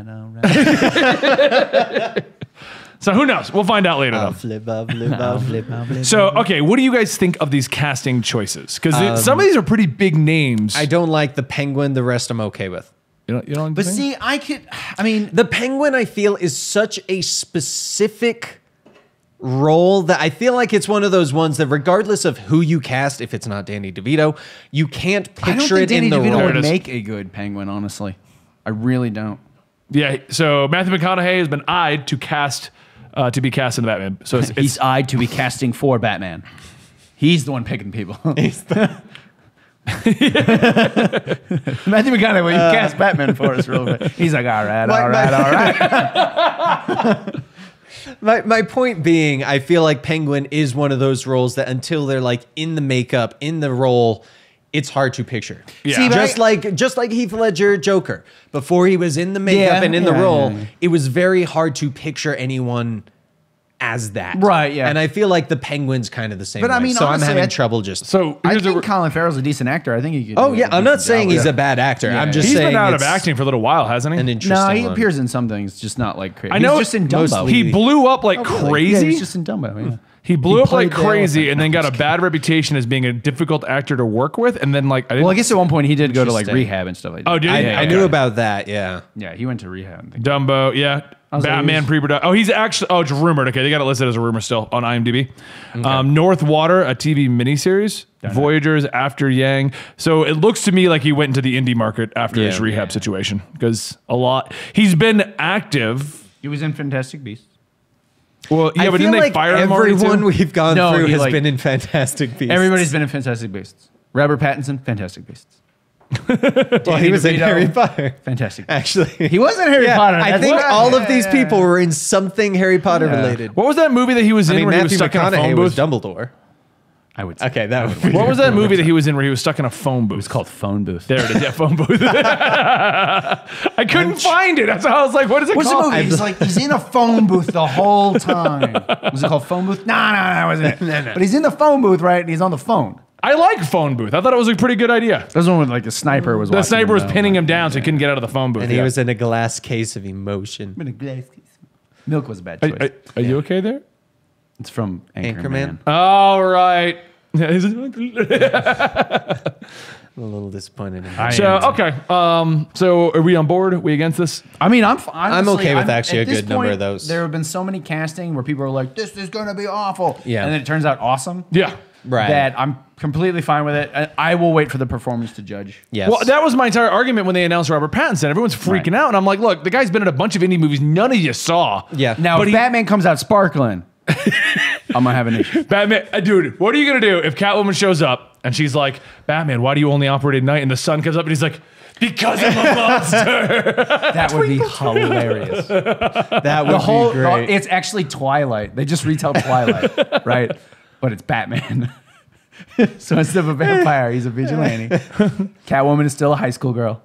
A: so who knows? We'll find out later. Though. So, okay, what do you guys think of these casting choices? Because some of these are pretty big names.
B: I don't like the Penguin. The rest I'm okay with.
A: you don't
C: But
A: think?
C: see, I mean,
B: The Penguin, I feel, is such a specific role that I feel like it's one of those ones that regardless of who you cast, if it's not Danny DeVito, you can't
C: I don't
B: picture
C: think
B: it in
C: Danny
B: the
C: DeVito
B: role.
C: would make a good Penguin. Honestly, I really don't.
A: Yeah, so Matthew McConaughey has been eyed to be cast in the Batman. So it's
C: He's eyed to be casting for Batman. He's the one picking people. Matthew McConaughey, will you cast Batman for us real quick? He's like, all right.
B: My point being, I feel like Penguin is one of those roles that until they're like in the makeup, in the role, it's hard to picture.
A: Yeah. See, but
B: just like Heath Ledger Joker, before he was in the makeup
C: Yeah,
B: and in the
C: yeah,
B: role,
C: yeah.
B: it was very hard to picture anyone as that.
C: Right, yeah.
B: And I feel like the Penguin's kind of the same
C: But I
B: way.
C: mean,
B: so
C: honestly,
B: I'm having
C: I-
B: trouble just.
A: so
C: I
A: here's
C: think
A: a,
C: Colin Farrell's a decent actor. I think he could.
B: Oh
C: do
B: yeah, I'm not saying he's
C: a
B: a bad actor.
C: Yeah.
B: I'm just
A: he's
B: saying
A: been out of
B: it's
A: acting for a little while, hasn't he?
B: an
C: No,
B: interesting
C: he
B: one.
C: appears in some things, just not like crazy.
A: I know
C: he's just in
B: most
C: Dumbo.
A: he blew up like
C: Yeah,
A: crazy.
C: he's just in Dumbo. Yeah.
A: He blew up like
C: played the
A: crazy,
C: elephant.
A: and then got a bad reputation as being a difficult actor to work with. And then like, I didn't.
C: Well, I guess at one point he did go to like
B: Interesting.
C: rehab and stuff like that.
A: Oh, did he?
B: I
A: Okay.
B: knew about that. Yeah.
C: Yeah, he went to rehab. I think.
A: Dumbo, yeah.
C: was like,
A: Batman
C: he's-
A: pre-production. Oh, he's actually. Oh, it's rumored. Okay, they got it listed as a rumor still on IMDb. North Water, a TV miniseries. Voyagers, After Yang. So it looks to me like he went into the indie market after his
B: Yeah.
A: rehab situation because he's been active.
C: He was in Fantastic Beasts.
A: Well, yeah,
B: I
A: but
B: feel
A: didn't they
B: like
A: fire him already
B: everyone
A: too?
B: we've gone
C: No,
B: through
C: he,
B: has
C: like-
B: been in Fantastic Beasts.
C: Everybody's been in Fantastic Beasts. Robert Pattinson, Fantastic Beasts.
B: Well, he was in
C: DeVito.
B: Harry Potter.
C: Fantastic.
B: Actually,
C: He was in Harry Potter.
B: I
C: That's
B: think
C: right.
B: all of these
C: Yeah.
B: people were in something Harry Potter related.
A: What was that movie that he was
B: I
A: in
B: mean,
A: where he was
B: Matthew
A: stuck in a phone
B: McConaughey was
A: booth?
B: Dumbledore.
C: I would say.
B: Okay, that would be
A: What was that movie that he was in where he was stuck in a phone booth?
C: It's called Phone Booth.
A: There it is. Yeah, phone booth. I couldn't find it. That's how I was like, what is it
C: What's the
A: called?
C: movie? He's in a phone booth the whole time. Was it called Phone Booth? No, that wasn't it. But he's in the phone booth, right? And he's on the phone.
A: I like phone booth. I thought it was a pretty good idea.
C: That was one with like a sniper was
A: The
C: watching
A: sniper was
C: him, though.
A: pinning him down so he couldn't get out of the phone booth.
B: And he
A: Yeah.
B: was in a glass case of emotion.
C: In a glass case. Milk was a bad choice.
A: Are you okay there?
C: It's from
B: Anchorman?
C: Anchorman.
A: All right.
B: I'm a little disappointed in him.
A: So okay. So are we on board? Are we against this?
C: I mean, I'm honestly,
B: okay with actually
C: at
B: a
C: this
B: good number of
C: point,
B: those.
C: There have been so many casting where people are like, "This is going to be awful,"
B: Yeah.
C: and then it turns out awesome.
A: Yeah.
B: Right.
C: That I'm completely fine with it. I will wait for the performance to judge.
B: Yes.
A: Well, that was my entire argument when they announced Robert Pattinson. Everyone's freaking
C: Right.
A: out, and I'm like, look, the guy's been in a bunch of indie movies none of you saw.
B: Yeah.
C: Now,
A: But
C: if
A: he-
C: Batman comes out sparkling, I'm gonna have an issue.
A: Batman, dude, what are you gonna do if Catwoman shows up and she's like, Batman, why do you only operate at night? And the sun comes up and he's like, because I'm a monster.
C: That would be hilarious.
B: that would
C: The whole,
B: be great.
C: it's actually Twilight. They just retell Twilight, right? But it's Batman. So instead of a vampire, he's a vigilante. Catwoman is still a high school girl.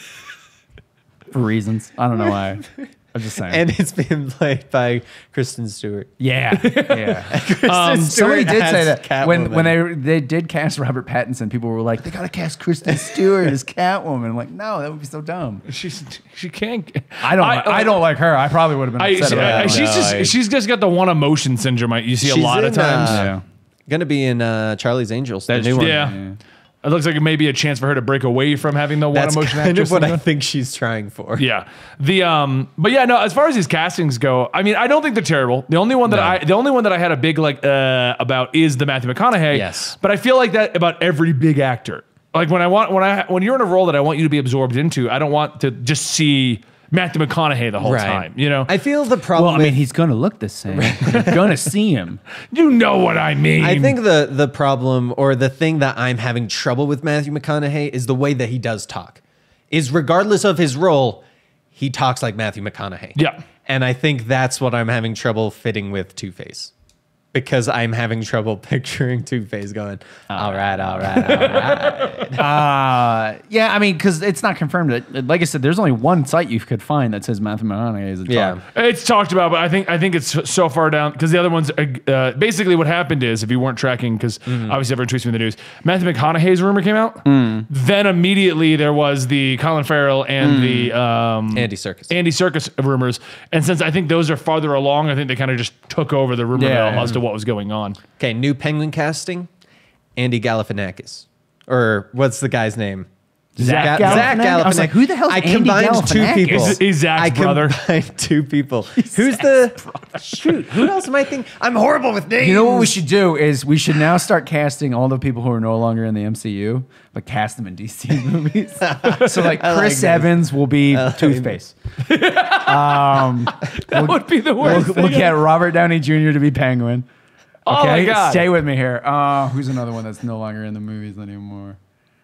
C: For reasons. I don't know why. I'm just saying.
B: And it's been played by Kristen Stewart.
C: yeah.
B: Kristen
C: Somebody did say
B: as
C: that when
B: Catwoman.
C: they did cast Robert Pattinson, people were like, they gotta cast Kristen Stewart as Catwoman. I'm like, no, that would be so dumb.
A: she can't.
C: I don't like her. I probably would have been upset about that.
A: She's just got the one emotion syndrome. You see a
B: She's
A: lot of
B: in,
A: times.
C: Yeah.
B: Gonna be in Charlie's Angels, the
C: That's
B: new
C: true.
B: one.
A: Yeah. It looks like it may be a chance for her to break away from having the one
B: That's
A: emotion
B: kind
A: actress
B: of what I
A: syndrome.
B: think she's trying for.
A: Yeah. But yeah, no, as far as these castings go, I mean, I don't think they're terrible. The only one that I had a big about is the Matthew McConaughey.
B: Yes.
A: But I feel like that about every big actor. Like when you're in a role that I want you to be absorbed into, I don't want to just see Matthew McConaughey the whole time, you know?
B: I feel the problem
C: Well, I
B: with
C: mean, he's gonna look the same. You're gonna see him.
A: You know what I mean.
B: I think the problem or the thing that I'm having trouble with Matthew McConaughey is the way that he does talk. Is regardless of his role, he talks like Matthew McConaughey.
A: Yeah.
B: And I think that's what I'm having trouble fitting with Two-Face. Because I'm having trouble picturing Two-Face going, all right.
C: Yeah, I mean, because it's not confirmed. Like I said, there's only one site you could find that says Matthew McConaughey is a
B: Yeah.
C: dog.
A: It's talked about, but I think it's so far down because the other ones. Basically, what happened is, if you weren't tracking, because obviously everyone tweets me the news, Matthew McConaughey's rumor came out. Then immediately there was the Colin Farrell and the
B: Andy Serkis.
A: Andy Serkis rumors, and since I think those are farther along, I think they kind of just took over the rumor
C: Yeah.
A: mill as to what was going on.
B: Okay, new Penguin casting, Andy Galifianakis. Or what's the guy's name?
C: Zach
B: Zach
C: Galifianakis? I was like, who the hell's
B: I
C: Andy
B: combined two
C: Galifianakis?
B: people.
A: He's Zach's brother.
B: I combined two people. Who's the... Shoot, who else am I thinking? I'm horrible with names.
C: You know what we should do is we should now start casting all the people who are no longer in the MCU, but cast them in DC movies. So like
B: I like
C: Chris
B: this.
C: Evans will be Toothpaste.
A: That would be the worst.
C: We'll
A: thing.
C: get Robert Downey Jr. to be Penguin.
A: Oh my God.
C: Stay with me here. Who's another one that's no longer in the movies anymore?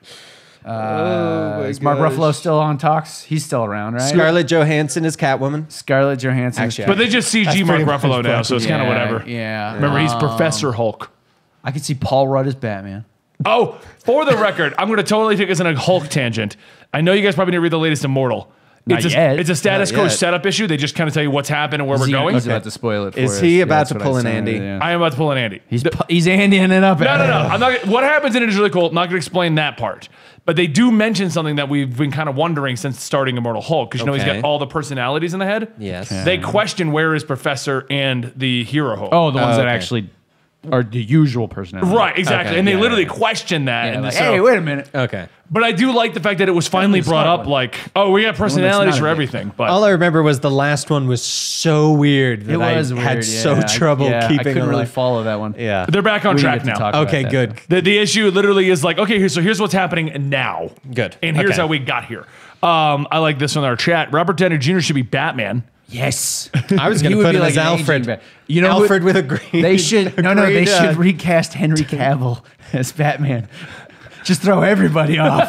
B: my
C: Is Mark
B: gosh.
C: Ruffalo still on talks? He's still around, right?
B: Scarlett Johansson is Catwoman.
C: Scarlett Johansson.
B: Actually,
A: But they just CG Mark
B: pretty much
A: Ruffalo now, so it's kind of whatever.
C: Yeah.
A: Remember, he's Professor Hulk.
C: I could see Paul Rudd as Batman.
A: Oh, for the record, I'm going to totally take this in a Hulk tangent. I know you guys probably didn't read the latest Immortal.
C: Not yet.
A: It's a status
B: Not
A: quo
B: yet.
A: setup issue. They just kind of tell you what's happened and where we're going.
C: He's about to spoil it for
B: Is
C: us.
B: he
C: Yeah,
B: about
C: that's
B: to
C: what
B: pull
C: I
B: an
C: said,
B: Andy?
C: yeah.
A: I am about to pull an Andy.
C: He's Andying it up.
A: No. I'm not. What happens in it is really cool. I'm not going to explain that part. But they do mention something that we've been kind of wondering since starting Immortal Hulk, because you know he's
B: Okay.
A: got all the personalities in the head.
B: Yes.
A: They question where is Professor and the hero Hulk.
C: Oh, the ones that
B: okay.
C: actually are the usual personality.
A: Right, exactly.
B: Okay,
A: and they
B: yeah,
A: literally
B: yeah.
A: question that.
C: Yeah,
A: and
C: like,
A: so-
C: hey, wait a minute.
B: Okay.
A: But I do like the fact that it was finally
C: was a
A: brought
C: smart
A: up
C: one.
A: like, oh, we got personalities
C: not
A: for
C: a dick.
A: everything. But
B: All I remember was the last one was so weird that
C: It was
B: I
C: weird.
B: had so
C: yeah.
B: trouble
C: I
B: keeping
C: couldn't really
B: alive.
C: follow that one.
B: Yeah.
A: they're back on
C: We
A: track
C: get to
A: now.
C: talk about
B: Okay,
C: that,
B: good.
A: The issue literally is like, okay, here's what's happening now.
B: Good.
A: And here's
B: Okay.
A: how we got here. I like this on our chat. Robert Downey Jr. should be Batman.
C: Yes.
B: I was going
C: He
B: to
C: would
B: put
C: be
B: him
C: like
B: as
C: an
B: Alfred.
C: aging You know,
B: Alfred with a green.
C: They should
B: a
C: they
B: green,
C: should recast Henry Cavill as Batman. Just throw everybody off.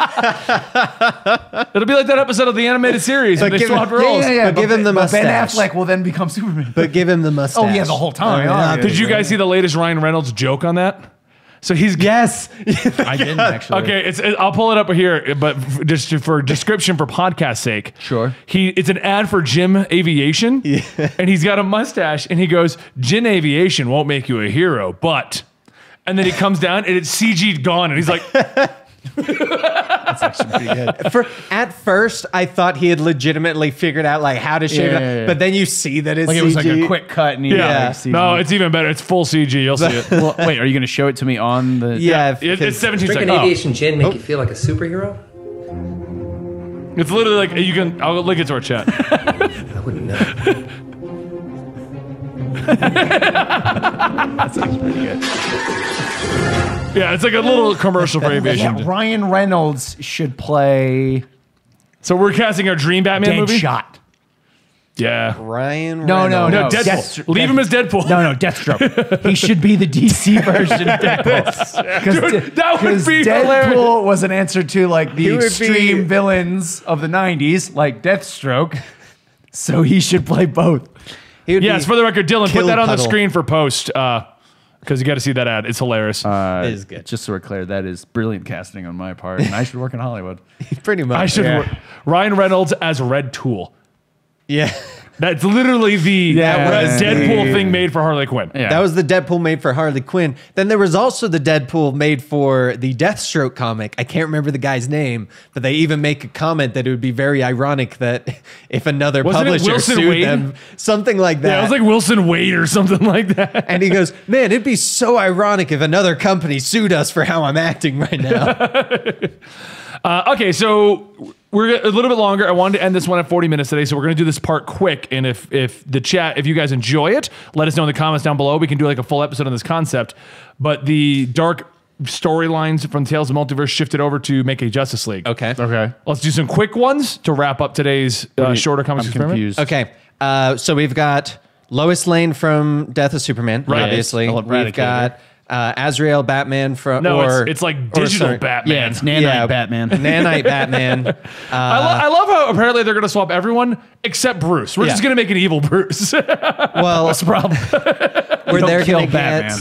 A: It'll be like that episode of the animated series when they swapped roles.
B: But give him the
C: But Ben
B: mustache.
C: Affleck will then become Superman.
B: But give him the mustache.
C: Oh, yeah, the whole time.
B: yeah.
C: Oh,
A: Did you guys see the latest Ryan Reynolds joke on that? So he's
C: Yes. I didn't actually.
A: okay. I'll pull it up here, but just for description for podcast sake.
C: Sure.
A: It's an ad for Jim Aviation, and he's got a mustache, and he goes, "Jim Aviation won't make you a hero, but," and then he comes down and it's CG'd gone, and he's like,
C: That's actually pretty good.
B: At first, I thought he had legitimately figured out like how to shave it,
C: Yeah.
B: but then you see that it's
C: Like it was like
B: CG.
C: a quick cut and he
A: "Yeah,
C: like, CG.
A: no, it's even better. It's full CG. You'll see it.
C: Well, wait, are you going to show it to me on the?
B: Yeah,
A: It's 17
D: Drinking
A: seconds.
D: aviation gin make you feel like a superhero?
A: It's literally like you can. I'll link it to our chat.
D: I wouldn't know.
C: That's actually pretty good.
A: Yeah, it's like a little commercial for aviation.
C: Yeah, Ryan Reynolds should play
A: So we're casting our dream Batman movie.
C: Deadshot.
A: Yeah.
B: Ryan.
C: No, no,
B: Reynolds.
A: No,
C: no.
A: Deadpool. Leave him as Deadpool.
C: No, Deathstroke. He should be the DC version of Deadpool.
A: Dude, that would be
C: Deadpool
A: hilarious.
C: was an answer to like the
B: He would be-
C: extreme villains of the 90s, like Deathstroke. So he should play both.
B: He would
A: Yes,
B: be-
A: for the record, Dylan, put
B: Kill
A: that on the
B: Puddle.
A: screen for post because you got to see that ad. It's hilarious.
B: It is good.
C: Just so we're clear, that is brilliant casting on my part, and I should work in Hollywood.
B: Pretty much.
A: I should
C: yeah.
A: Ryan Reynolds as Red Tool.
B: Yeah.
A: That's literally the
C: Yeah,
A: Deadpool
C: yeah.
A: thing made for Harley Quinn.
C: Yeah.
B: That was the Deadpool made for Harley Quinn. Then there was also the Deadpool made for the Deathstroke comic. I can't remember the guy's name, but they even make a comment that it would be very ironic that if another
A: Wasn't it
B: publisher
A: Wilson
B: sued
A: Wade?
B: them, something like that.
A: Yeah, it was like Wilson Wade or something like that.
B: and he goes, "Man, it'd be so ironic if another company sued us for how I'm acting right now."
A: Okay, so we're a little bit longer. I wanted to end this one at 40 minutes today, so we're going to do this part quick. And if the chat, if you guys enjoy it, let us know in the comments down below. We can do like a full episode on this concept. But the dark storylines from Tales of Multiverse shifted over to make a Justice League.
B: Okay.
C: Okay.
A: Let's do some quick ones to wrap up today's shorter comics
C: I'm
A: experiment.
C: confused.
B: Okay. So we've got Lois Lane from Death of Superman,
A: Right.
B: obviously.
C: Yes,
B: We've
C: Eradicator.
B: got Azrael Batman from.
A: No,
B: or,
A: it's like
B: or
A: digital
B: sorry,
A: Batman.
C: Yeah, it's Nanite Batman.
B: Nanite Batman.
A: I love how apparently they're going to swap everyone except Bruce. We're
B: Yeah.
A: just going to make an evil Bruce.
B: Well,
C: What's the problem?
B: we're
C: don't
B: there
C: kill
B: going to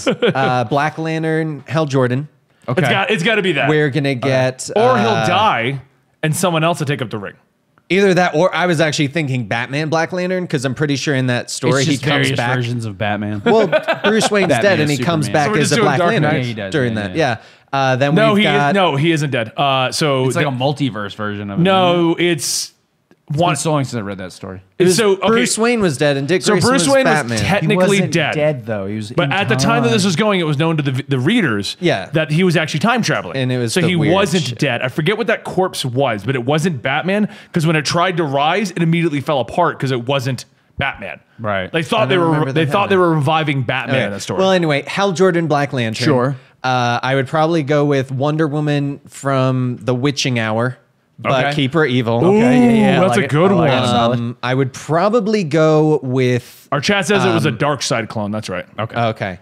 B: get Black Lantern, Hal Jordan.
C: Okay.
A: It's got to be that.
B: We're going to get.
A: Or he'll die and someone else will take up the ring.
B: Either that, or I was actually thinking Batman, Black Lantern, because I'm pretty sure in that story
C: It's
B: he
C: just
B: comes
C: various
B: back.
C: versions of Batman.
B: Well, Bruce Wayne's
C: Batman
B: dead, and he
C: is
B: comes
C: Superman.
B: back
A: So we're
B: as
A: just
B: a
A: doing
B: Black
A: Dark
B: Lantern
A: Knight?
C: Yeah, he does,
B: during
C: yeah,
B: that.
C: yeah.
B: Yeah. Then
A: No,
B: we've got.
A: he isn't dead. So
C: It's like a multiverse version of it.
A: no, it's
C: It's
A: one.
C: been so long since I read that story.
A: So okay,
B: Bruce Wayne was dead, and Dick
A: so
B: Grayson
A: Bruce
B: was
A: Wayne
B: Batman.
A: was technically
C: He wasn't
A: dead.
C: though. He was.
A: But
C: in
A: at the time that this
C: time.
A: was going, it was known to the readers
B: Yeah.
A: that he was actually time traveling.
B: And it was
A: so
B: the
A: he
B: weird
A: wasn't
B: shit.
A: dead. I forget what that corpse was, but it wasn't Batman because when it tried to rise, it immediately fell apart because it wasn't Batman.
C: Right.
A: They thought
B: I don't remember
A: they
B: that
A: thought they
B: happening.
A: were reviving Batman
B: Okay.
A: in the story.
B: Well, anyway, Hal Jordan, Black Lantern.
C: Sure.
B: I would probably go with Wonder Woman from The Witching Hour, but
C: Okay.
B: keep her evil.
A: Ooh,
C: I
A: that's
C: like
A: a
C: it.
A: good
C: I like
A: one.
C: it. Solid.
B: I would probably go with.
A: Our chat says it was a Dark Side clone. That's right. Okay.
B: Okay.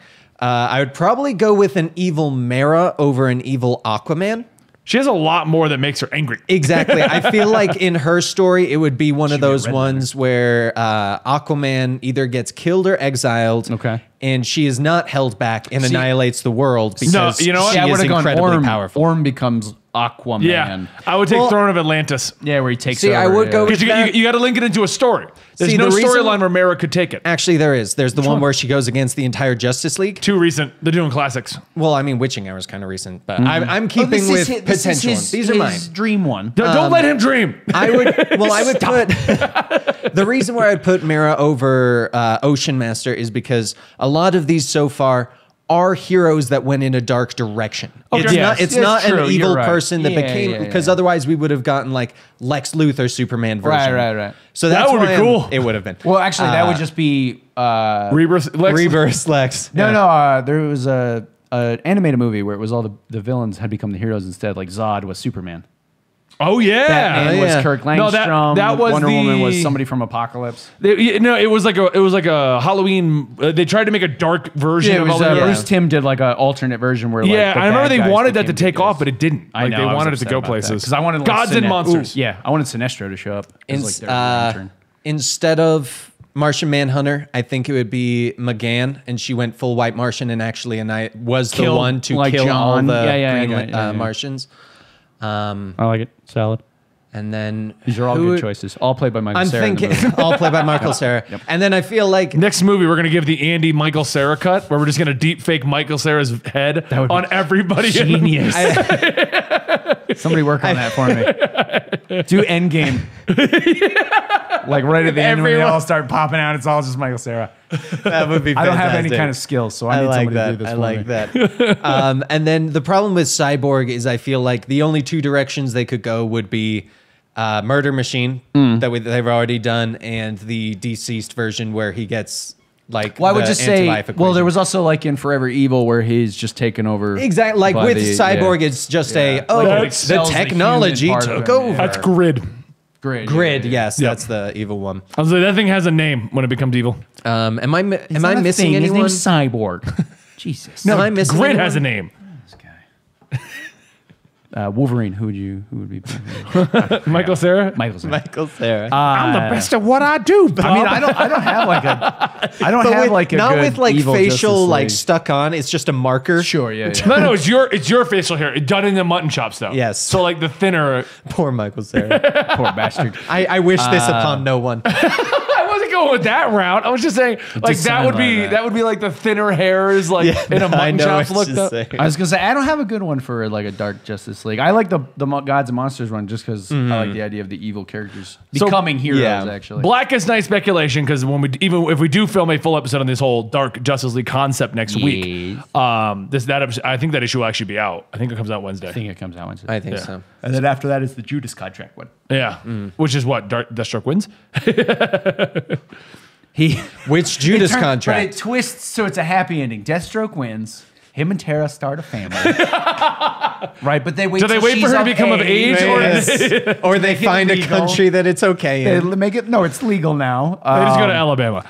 B: I would probably go with an evil Mara over an evil Aquaman.
A: She has a lot more that makes her angry.
B: Exactly. I feel like in her story, it would be one of those
C: Red
B: ones where Aquaman either gets killed or exiled.
C: Okay.
B: And she is not held back and annihilates the world because
A: you know what?
B: she
A: Yeah, I
B: is
C: would've gone
B: incredibly
C: Orm.
B: powerful.
C: Orm becomes Aquaman.
A: Yeah, I would take
B: Well-
A: Throne of Atlantis.
C: Yeah, where he takes
B: See,
C: over.
B: I would go with
A: Because you got to link it into a story. There's
B: See,
A: no
B: the reason-
A: storyline where Mara could take it.
B: Actually, there is. There's the one where she goes against the entire Justice League.
A: Too recent. They're doing classics.
B: Well, I mean, Witching Hour is kind of recent, but I'm keeping with potential ones. These are mine.
C: dream one.
A: Don't let him dream.
B: I would put the reason why I'd put Mara over Ocean Master is because a lot of these so far are heroes that went in a dark direction. It's
C: Yes,
B: not it's
C: it's
B: not
C: true,
B: an evil
C: you're right.
B: person that
C: Yeah,
B: became
C: yeah,
B: because
C: yeah.
B: otherwise we would have gotten like Lex Luthor Superman version.
C: Right.
B: So
A: That
B: that's
A: would be
B: why I'm-
A: cool.
B: It would have been.
C: Well, actually, that would just be.
A: Rebirth. Lex,
B: Reverse Lex.
C: No. There was a animated movie where it was all the villains had become the heroes instead. Like Zod was Superman.
A: Oh yeah.
C: Batman
B: Oh,
C: was
B: yeah.
C: Kirk
A: No,
C: Langstrom.
A: that was
C: Wonder Woman was
A: the-
C: somebody from Apocalypse.
A: It was like a Halloween. They tried to make a dark version
C: Yeah, it
A: of
C: was,
A: all the
C: Bruce Timm did like an alternate version where
A: Yeah,
C: like, the
A: I remember
C: bad
A: they
C: guys
A: wanted that to
C: became good
A: take off,
C: guys.
A: but it didn't.
C: I
A: Like
C: know,
A: they
C: I was
A: wanted it to
C: upset
A: go
C: about that,
A: places.
C: 'cause I wanted like,
A: Gods and Monsters.
C: Yeah, I wanted Sinestro to show up. as, like, their lantern.
B: Instead of Martian Manhunter, I think it would be McGann, and she went full white Martian and actually was the
C: Killed,
B: one to
C: like,
B: kill all
C: John.
B: the
C: Yeah,
B: green
C: yeah.
B: Martians.
C: I like it. Salad.
B: And then
C: These are all
B: who-
C: good choices. All played by Michael
B: I'm
C: Cera in the
B: thinking
C: movie.
B: all played by Michael Cera. And then I feel like
A: Next movie, we're gonna give the Andy Michael Cera cut, where we're just gonna deep fake Michael Cera's head
C: would be
A: on everybody.
C: Genius. Somebody work on that for me. Do Endgame. Like right at the end when they all start popping out, it's all just Michael Cera.
B: that would be.
C: I don't have any
B: fantastic.
C: kind of skills, so I
B: I
C: need
B: like
C: somebody
B: that.
C: to do this
B: I
C: for
B: like
C: me.
B: that. And then the problem with Cyborg is I feel like the only two directions they could go would be Murder Machine they've already done, and the deceased version where he gets like.
C: Well, I would
B: the
C: just say,
B: anti-life
C: well, there
B: equation.
C: was also like in Forever Evil where he's just taken over.
B: exactly like
C: by
B: with
C: the-
B: Cyborg,
C: yeah.
B: it's just
C: Yeah.
B: a
C: Like, it
B: the
C: excels the
B: technology
C: human part of
B: took
C: him,
B: over.
C: yeah.
A: That's Grid.
C: Grid.
B: Yes,
A: Yep.
B: that's the evil one.
A: I was like, that thing has a name when it becomes evil.
B: Am I missing
C: His
B: anyone?
C: name's Cyborg. Jesus.
B: Am I missing
A: Grid
B: anyone?
A: has a name.
C: This guy. Wolverine. Who would be?
A: Michael Cera.
C: Michael Cera.
B: Michael Cera.
A: I'm the best at what I do. Bob.
C: I mean, I don't have like a. I don't
B: But
C: have
B: with,
C: like a
B: not
C: good
B: with like
C: evil
B: facial
C: Justice
B: like
C: League.
B: stuck on. It's just a marker.
C: Sure. Yeah.
A: No, it's your facial hair done in the mutton chops though.
B: Yes.
A: So like the thinner.
B: Poor Michael Cera.
C: Poor bastard.
B: I wish this upon no one.
A: I wasn't going with that route. I was just saying like that would be
C: sideline
A: that would be like the thinner hairs like in a
B: I
A: mutton
B: know
A: chops
B: what
A: look.
B: you're saying.
C: I was gonna say I don't have a good one for like a Dark Justice League. I like the Gods and Monsters one just because I like the idea of the evil characters becoming heroes.
B: yeah.
C: Actually,
A: Blackest Night speculation because even if we do film a full episode on this whole Dark Justice League concept next week, I think that issue will actually be out. I think it comes out Wednesday.
C: I think it comes out Wednesday.
B: I think
A: Yeah.
B: so.
C: And then after that is the Judas contract one.
A: Yeah, which is what Deathstroke wins.
B: Which Judas
C: But
B: contract?
C: it twists so it's a happy ending. Deathstroke wins. Him and Tara start a family. Right, but they wait.
A: Do they
C: till
A: wait for
C: she's
A: her to become of age, or
B: Yes. Or they find a
C: legal.
B: country that it's okay
C: They
B: in.
C: make it. No, it's legal now.
A: They just go to Alabama.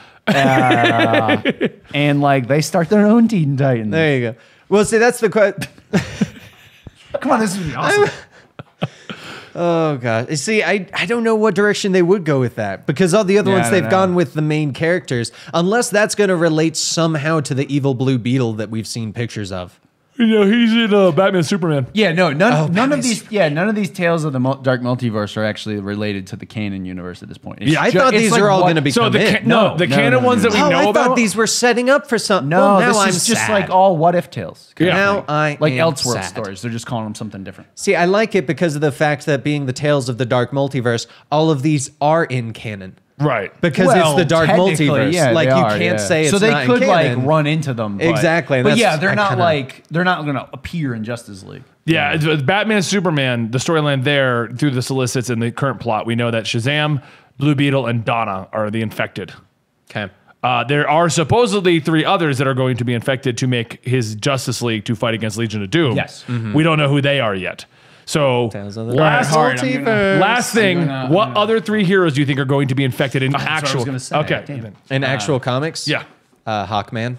C: And like they start their own Teen Titans.
B: There you go. Well, see, that's the question.
C: Come on, this would be awesome.
B: Oh god. See, I don't know what direction they would go with that because all the other
C: Yeah, I
B: ones
C: don't
B: they've
C: know.
B: gone with the main characters, unless that's going to relate somehow to the evil blue beetle that we've seen pictures of.
A: You know, he's in Batman Superman.
C: Yeah, no, none
B: Batman
C: of these. Yeah, none of these tales of the Dark Multiverse are actually related to the canon universe at this point. It's
A: Yeah,
B: I
C: ju-
B: thought
C: it's
B: these
C: like
B: are all
C: what-
B: going to be
A: So the
B: in.
A: the canon ones that we
B: Oh,
A: know
B: I
A: about.
B: thought these were setting up for something.
C: No,
B: well, now
C: this
B: I'm
C: is just
B: sad.
C: like all what if tales.
A: Yeah.
B: Now I
C: Like
B: am
C: Elseworld
B: sad.
C: stories. They're just calling them something different.
B: See, I like it because of the fact that being the tales of the Dark Multiverse, all of these are in canon.
A: Right.
B: Because it's the Dark
C: technically,
B: Multiverse.
C: yeah,
B: like
C: they
B: you
C: are,
B: can't
C: yeah.
B: say it's
C: so they
B: not
C: could
B: in canon.
C: like run into them. But,
B: Exactly, and
C: But
B: that's-
C: yeah, they're
B: I
C: not
B: kinda-
C: like they're not going to appear in Justice League.
A: Yeah, it's Batman Superman, the storyline there through the solicits and the current plot, we know that Shazam, Blue Beetle, and Donna are the infected.
B: Okay.
A: There are supposedly 3 others that are going to be infected to make his Justice League to fight against Legion of Doom.
C: Yes.
A: We don't know who they are yet. So
B: Tales of the
A: last,
B: Dark
C: I'm
B: Multiverse.
A: last thing, what other 3 heroes do you think are going to be infected in
C: what I was
A: actual?
C: gonna say.
A: Okay.
C: Damn.
B: In actual comics?
A: Yeah.
B: Hawkman.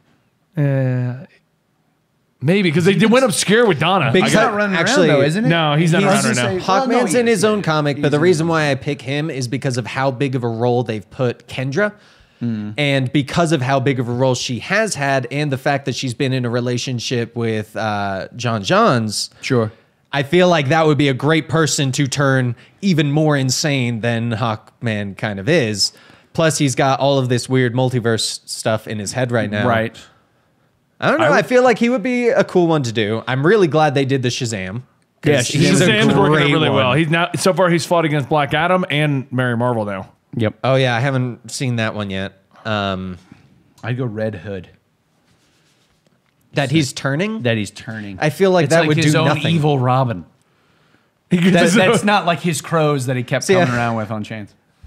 A: Maybe because they went obscure with Donna.
B: Because-
C: He's not running
B: Actually-
C: around though, isn't it?
A: No, he's not
C: He's
A: around
C: just
A: right now.
C: a-
B: Hawkman's
C: well, no,
B: in his
C: he is,
B: own
C: yeah.
B: comic, but
C: He's
B: the
C: in
B: reason
C: his
B: why I pick him is because of how big of a role they've put Kendra. And because of how big of a role she has had, and the fact that she's been in a relationship with John Johns,
C: Sure.
B: I feel like that would be a great person to turn even more insane than Hawkman kind of is. Plus, he's got all of this weird multiverse stuff in his head right now.
C: Right.
B: I don't know. I feel like he would be a cool one to do. I'm really glad they did the Shazam. 'Cause
C: Yeah,
B: he's a
A: Shazam's working
B: great
A: really
B: one.
A: well. He's now so far he's fought against Black Adam and Mary Marvel now.
C: Yep.
B: Oh yeah, I haven't seen that one yet.
C: I'd go Red Hood.
B: That he's turning.
C: That he's turning.
B: I feel like
C: It's
B: that would
C: his
B: do
C: own
B: nothing.
C: evil Robin.
A: He gets his
C: That's
A: own-
C: not like his crows that he kept
B: See,
C: coming around with on chains.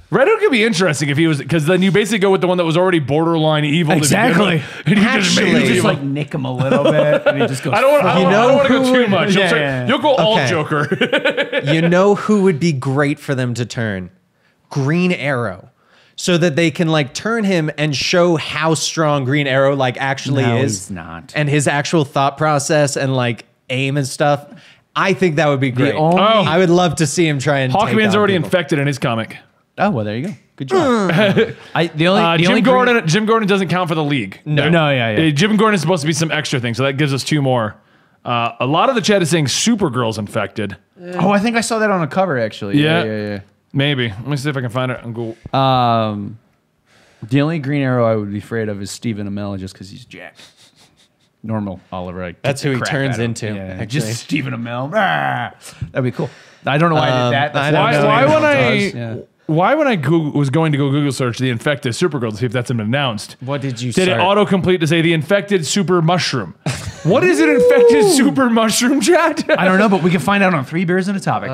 A: Red Hood could be interesting if he was, because then you basically go with the one that was already borderline evil.
C: Exactly.
A: To begin with, and you just made
B: Actually-
A: him
C: You just
A: evil.
C: like nick him a little bit, and he just goes.
A: I don't want to go
B: who
A: too
B: would-
A: much.
C: Yeah.
A: You'll go all
B: Okay.
A: Joker.
B: You know who would be great for them to turn? Green Arrow. So that they can like turn him and show how strong Green Arrow like actually
C: No,
B: is.
C: he's not.
B: And his actual thought process and like aim and stuff. I think that would be great.
C: only-
B: I would love to see him try and take
A: Hawkman's
B: on
A: already
B: people.
A: infected in his comic.
C: Oh well, there you go. Good job. The only
A: Jim
C: green-
A: Gordon doesn't count for the league.
C: No, yeah.
A: Jim Gordon is supposed to be some extra thing, so that gives us two more. A lot of the chat is saying Supergirl's infected.
C: Oh, I think I saw that on a cover actually.
A: Yeah. Maybe. Let me see if I can find it on Google.
C: The only Green Arrow I would be afraid of is Stephen Amell, just because he's Jack. Normal Oliver. I
B: That's
C: kick
B: who
C: the
B: he
C: crap
B: turns
C: out of him.
B: into,
C: Yeah,
B: actually.
C: just Stephen Amell. Ah, that'd be cool. I don't know why I did that.
B: I
C: That's
B: don't
C: what
B: know.
A: Why
C: Stephen
A: when
C: Amell
A: I
C: does. Yeah.
A: why when I was going to go Google search the infected Supergirl to see if that's been announced?
B: What did you
A: Did it
B: start?
A: autocomplete to say the infected super mushroom? What is an infected super mushroom, chat?
C: I don't know, but we can find out on 3 Beers and a Topic.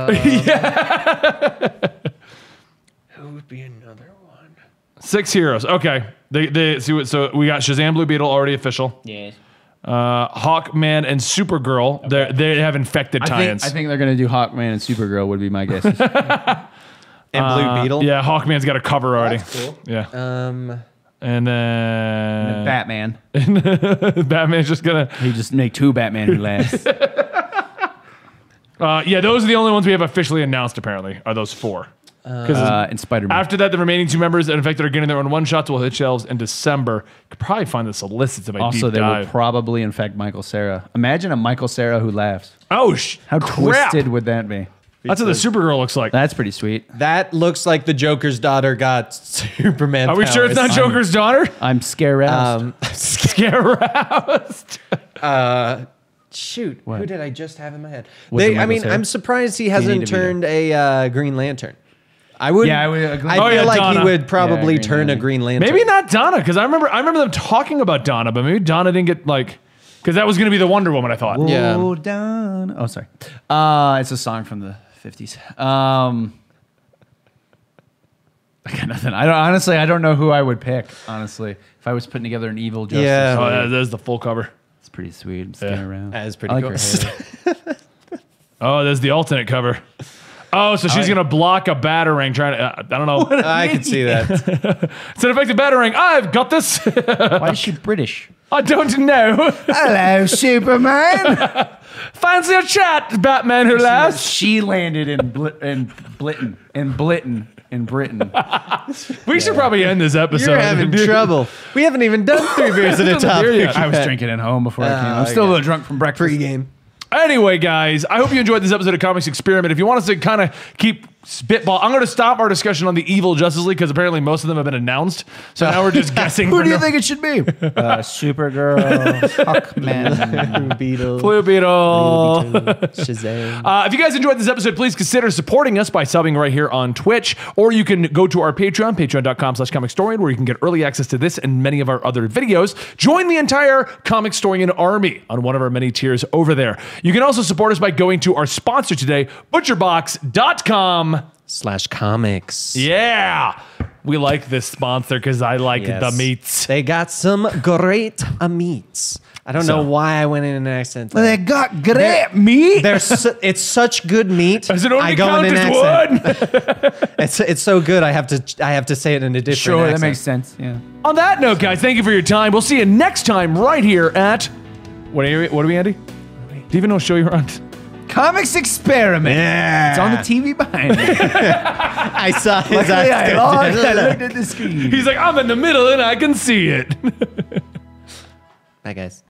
B: Who would be another one?
A: 6 heroes. Okay. They see what, so we got Shazam, Blue Beetle already official.
C: Yes.
A: Hawkman and Supergirl. They have infected
C: I
A: tie-ins.
C: think they're gonna do Hawkman and Supergirl would be my guess.
B: And Blue Beetle?
A: Yeah, Hawkman's got a cover already.
B: Cool.
A: Yeah.
B: Um,
A: And then
C: Batman.
A: Batman's just gonna.
C: He just make 2 Batman who laughs.
A: Yeah, those are the only ones we have officially announced. Apparently, are those 4. Because
C: And Spider-Man.
A: after that, the remaining 2 members that infected are getting their own one-shots. Will hit shelves in December. Could probably find the solicits if I
C: Also,
A: deep
C: they will
A: dive.
C: probably infect Michael Cera. Imagine a Michael Cera who laughs.
A: Oh,
C: How
A: crap!
C: twisted would that be?
A: That's what the Supergirl looks like.
C: That's pretty sweet.
B: that looks like the Joker's daughter got Superman
A: Are we sure it's not
B: powers.
A: Joker's daughter?
C: I'm scared.
A: Scare aroused.
B: Shoot, who did I just have in my head?
C: Was it
B: I
C: Michael
B: mean,
C: Cera?
B: I'm surprised he
C: need
B: hasn't
C: to be there.
B: turned a Green Lantern. I would.
C: Yeah, I would agree.
B: I
A: Oh,
B: feel
A: yeah,
B: like
A: Donna.
B: he would probably
C: Yeah, Green
B: turn a
C: Lantern.
B: Green Lantern.
A: Maybe not Donna, because I remember them talking about Donna, but maybe Donna didn't get like, because that was going to be the Wonder Woman. I thought.
B: Yeah.
C: Oh, down. Oh, sorry. It's a song from the 50s. I got nothing. I don't know who I would pick. Honestly, if I was putting together an evil Justice,
B: Yeah.
A: Oh,
C: League.
A: there's the full cover.
C: It's pretty sweet. I'm sticking
A: Yeah.
C: around.
B: That is pretty
C: I like
B: cool.
C: her hair.
A: Oh, there's the alternate cover. Oh, so she's gonna block a batarang trying to. I don't know.
B: I could see that.
A: It's an effective batarang. I've got this.
C: Why is she British?
A: I don't know.
C: Hello, Superman.
A: Fancy a chat, Batman who laughs.
C: She landed in Britain.
A: We should probably end this episode.
B: You're having trouble. We haven't even done 3 beers at a
A: Doesn't hear
B: topic.
A: you.
C: I was drinking at home before I came. I'm
B: I
C: still a
B: got
C: little drunk from breakfast.
B: Pre-game.
A: Anyway, guys, I hope you enjoyed this episode of Comics Experiment. If you want us to kind of keep spitball, I'm going to stop our discussion on the evil Justice League because apparently most of them have been announced. So now we're just guessing.
C: Who
A: for
C: do you
A: no-
C: think it should be? Supergirl, Hawkman.
B: Blue Beetle.
A: Blue Beetle.
B: Shazam.
A: If you guys enjoyed this episode, please consider supporting us by subbing right here on Twitch, or you can go to our Patreon, patreon.com/comicstorian, where you can get early access to this and many of our other videos. Join the entire Comicstorian army on one of our many tiers over there. You can also support us by going to our sponsor today, butcherbox.com/comics. Yeah. We like this sponsor because I like
B: Yes.
A: the meats.
B: They got some great meats. I don't know why I went in an accent.
C: They got great meat.
B: It's such good meat.
A: Does it only
B: I go
A: count
B: in an
A: as
B: accent.
A: one?
B: It's so good. I have to say it in a different
C: Sure,
B: accent.
C: that makes sense. Yeah.
A: On that note, guys, thank you for your time. We'll see you next time right here at... What are we, Andy? Do you even know what show you're on?
C: Comics Experiment.
B: Yeah.
C: It's on the TV behind me.
B: I saw his
C: Luckily, I
B: accent.
C: looked at the screen.
A: He's like, I'm in the middle and I can see it.
B: Bye, guys.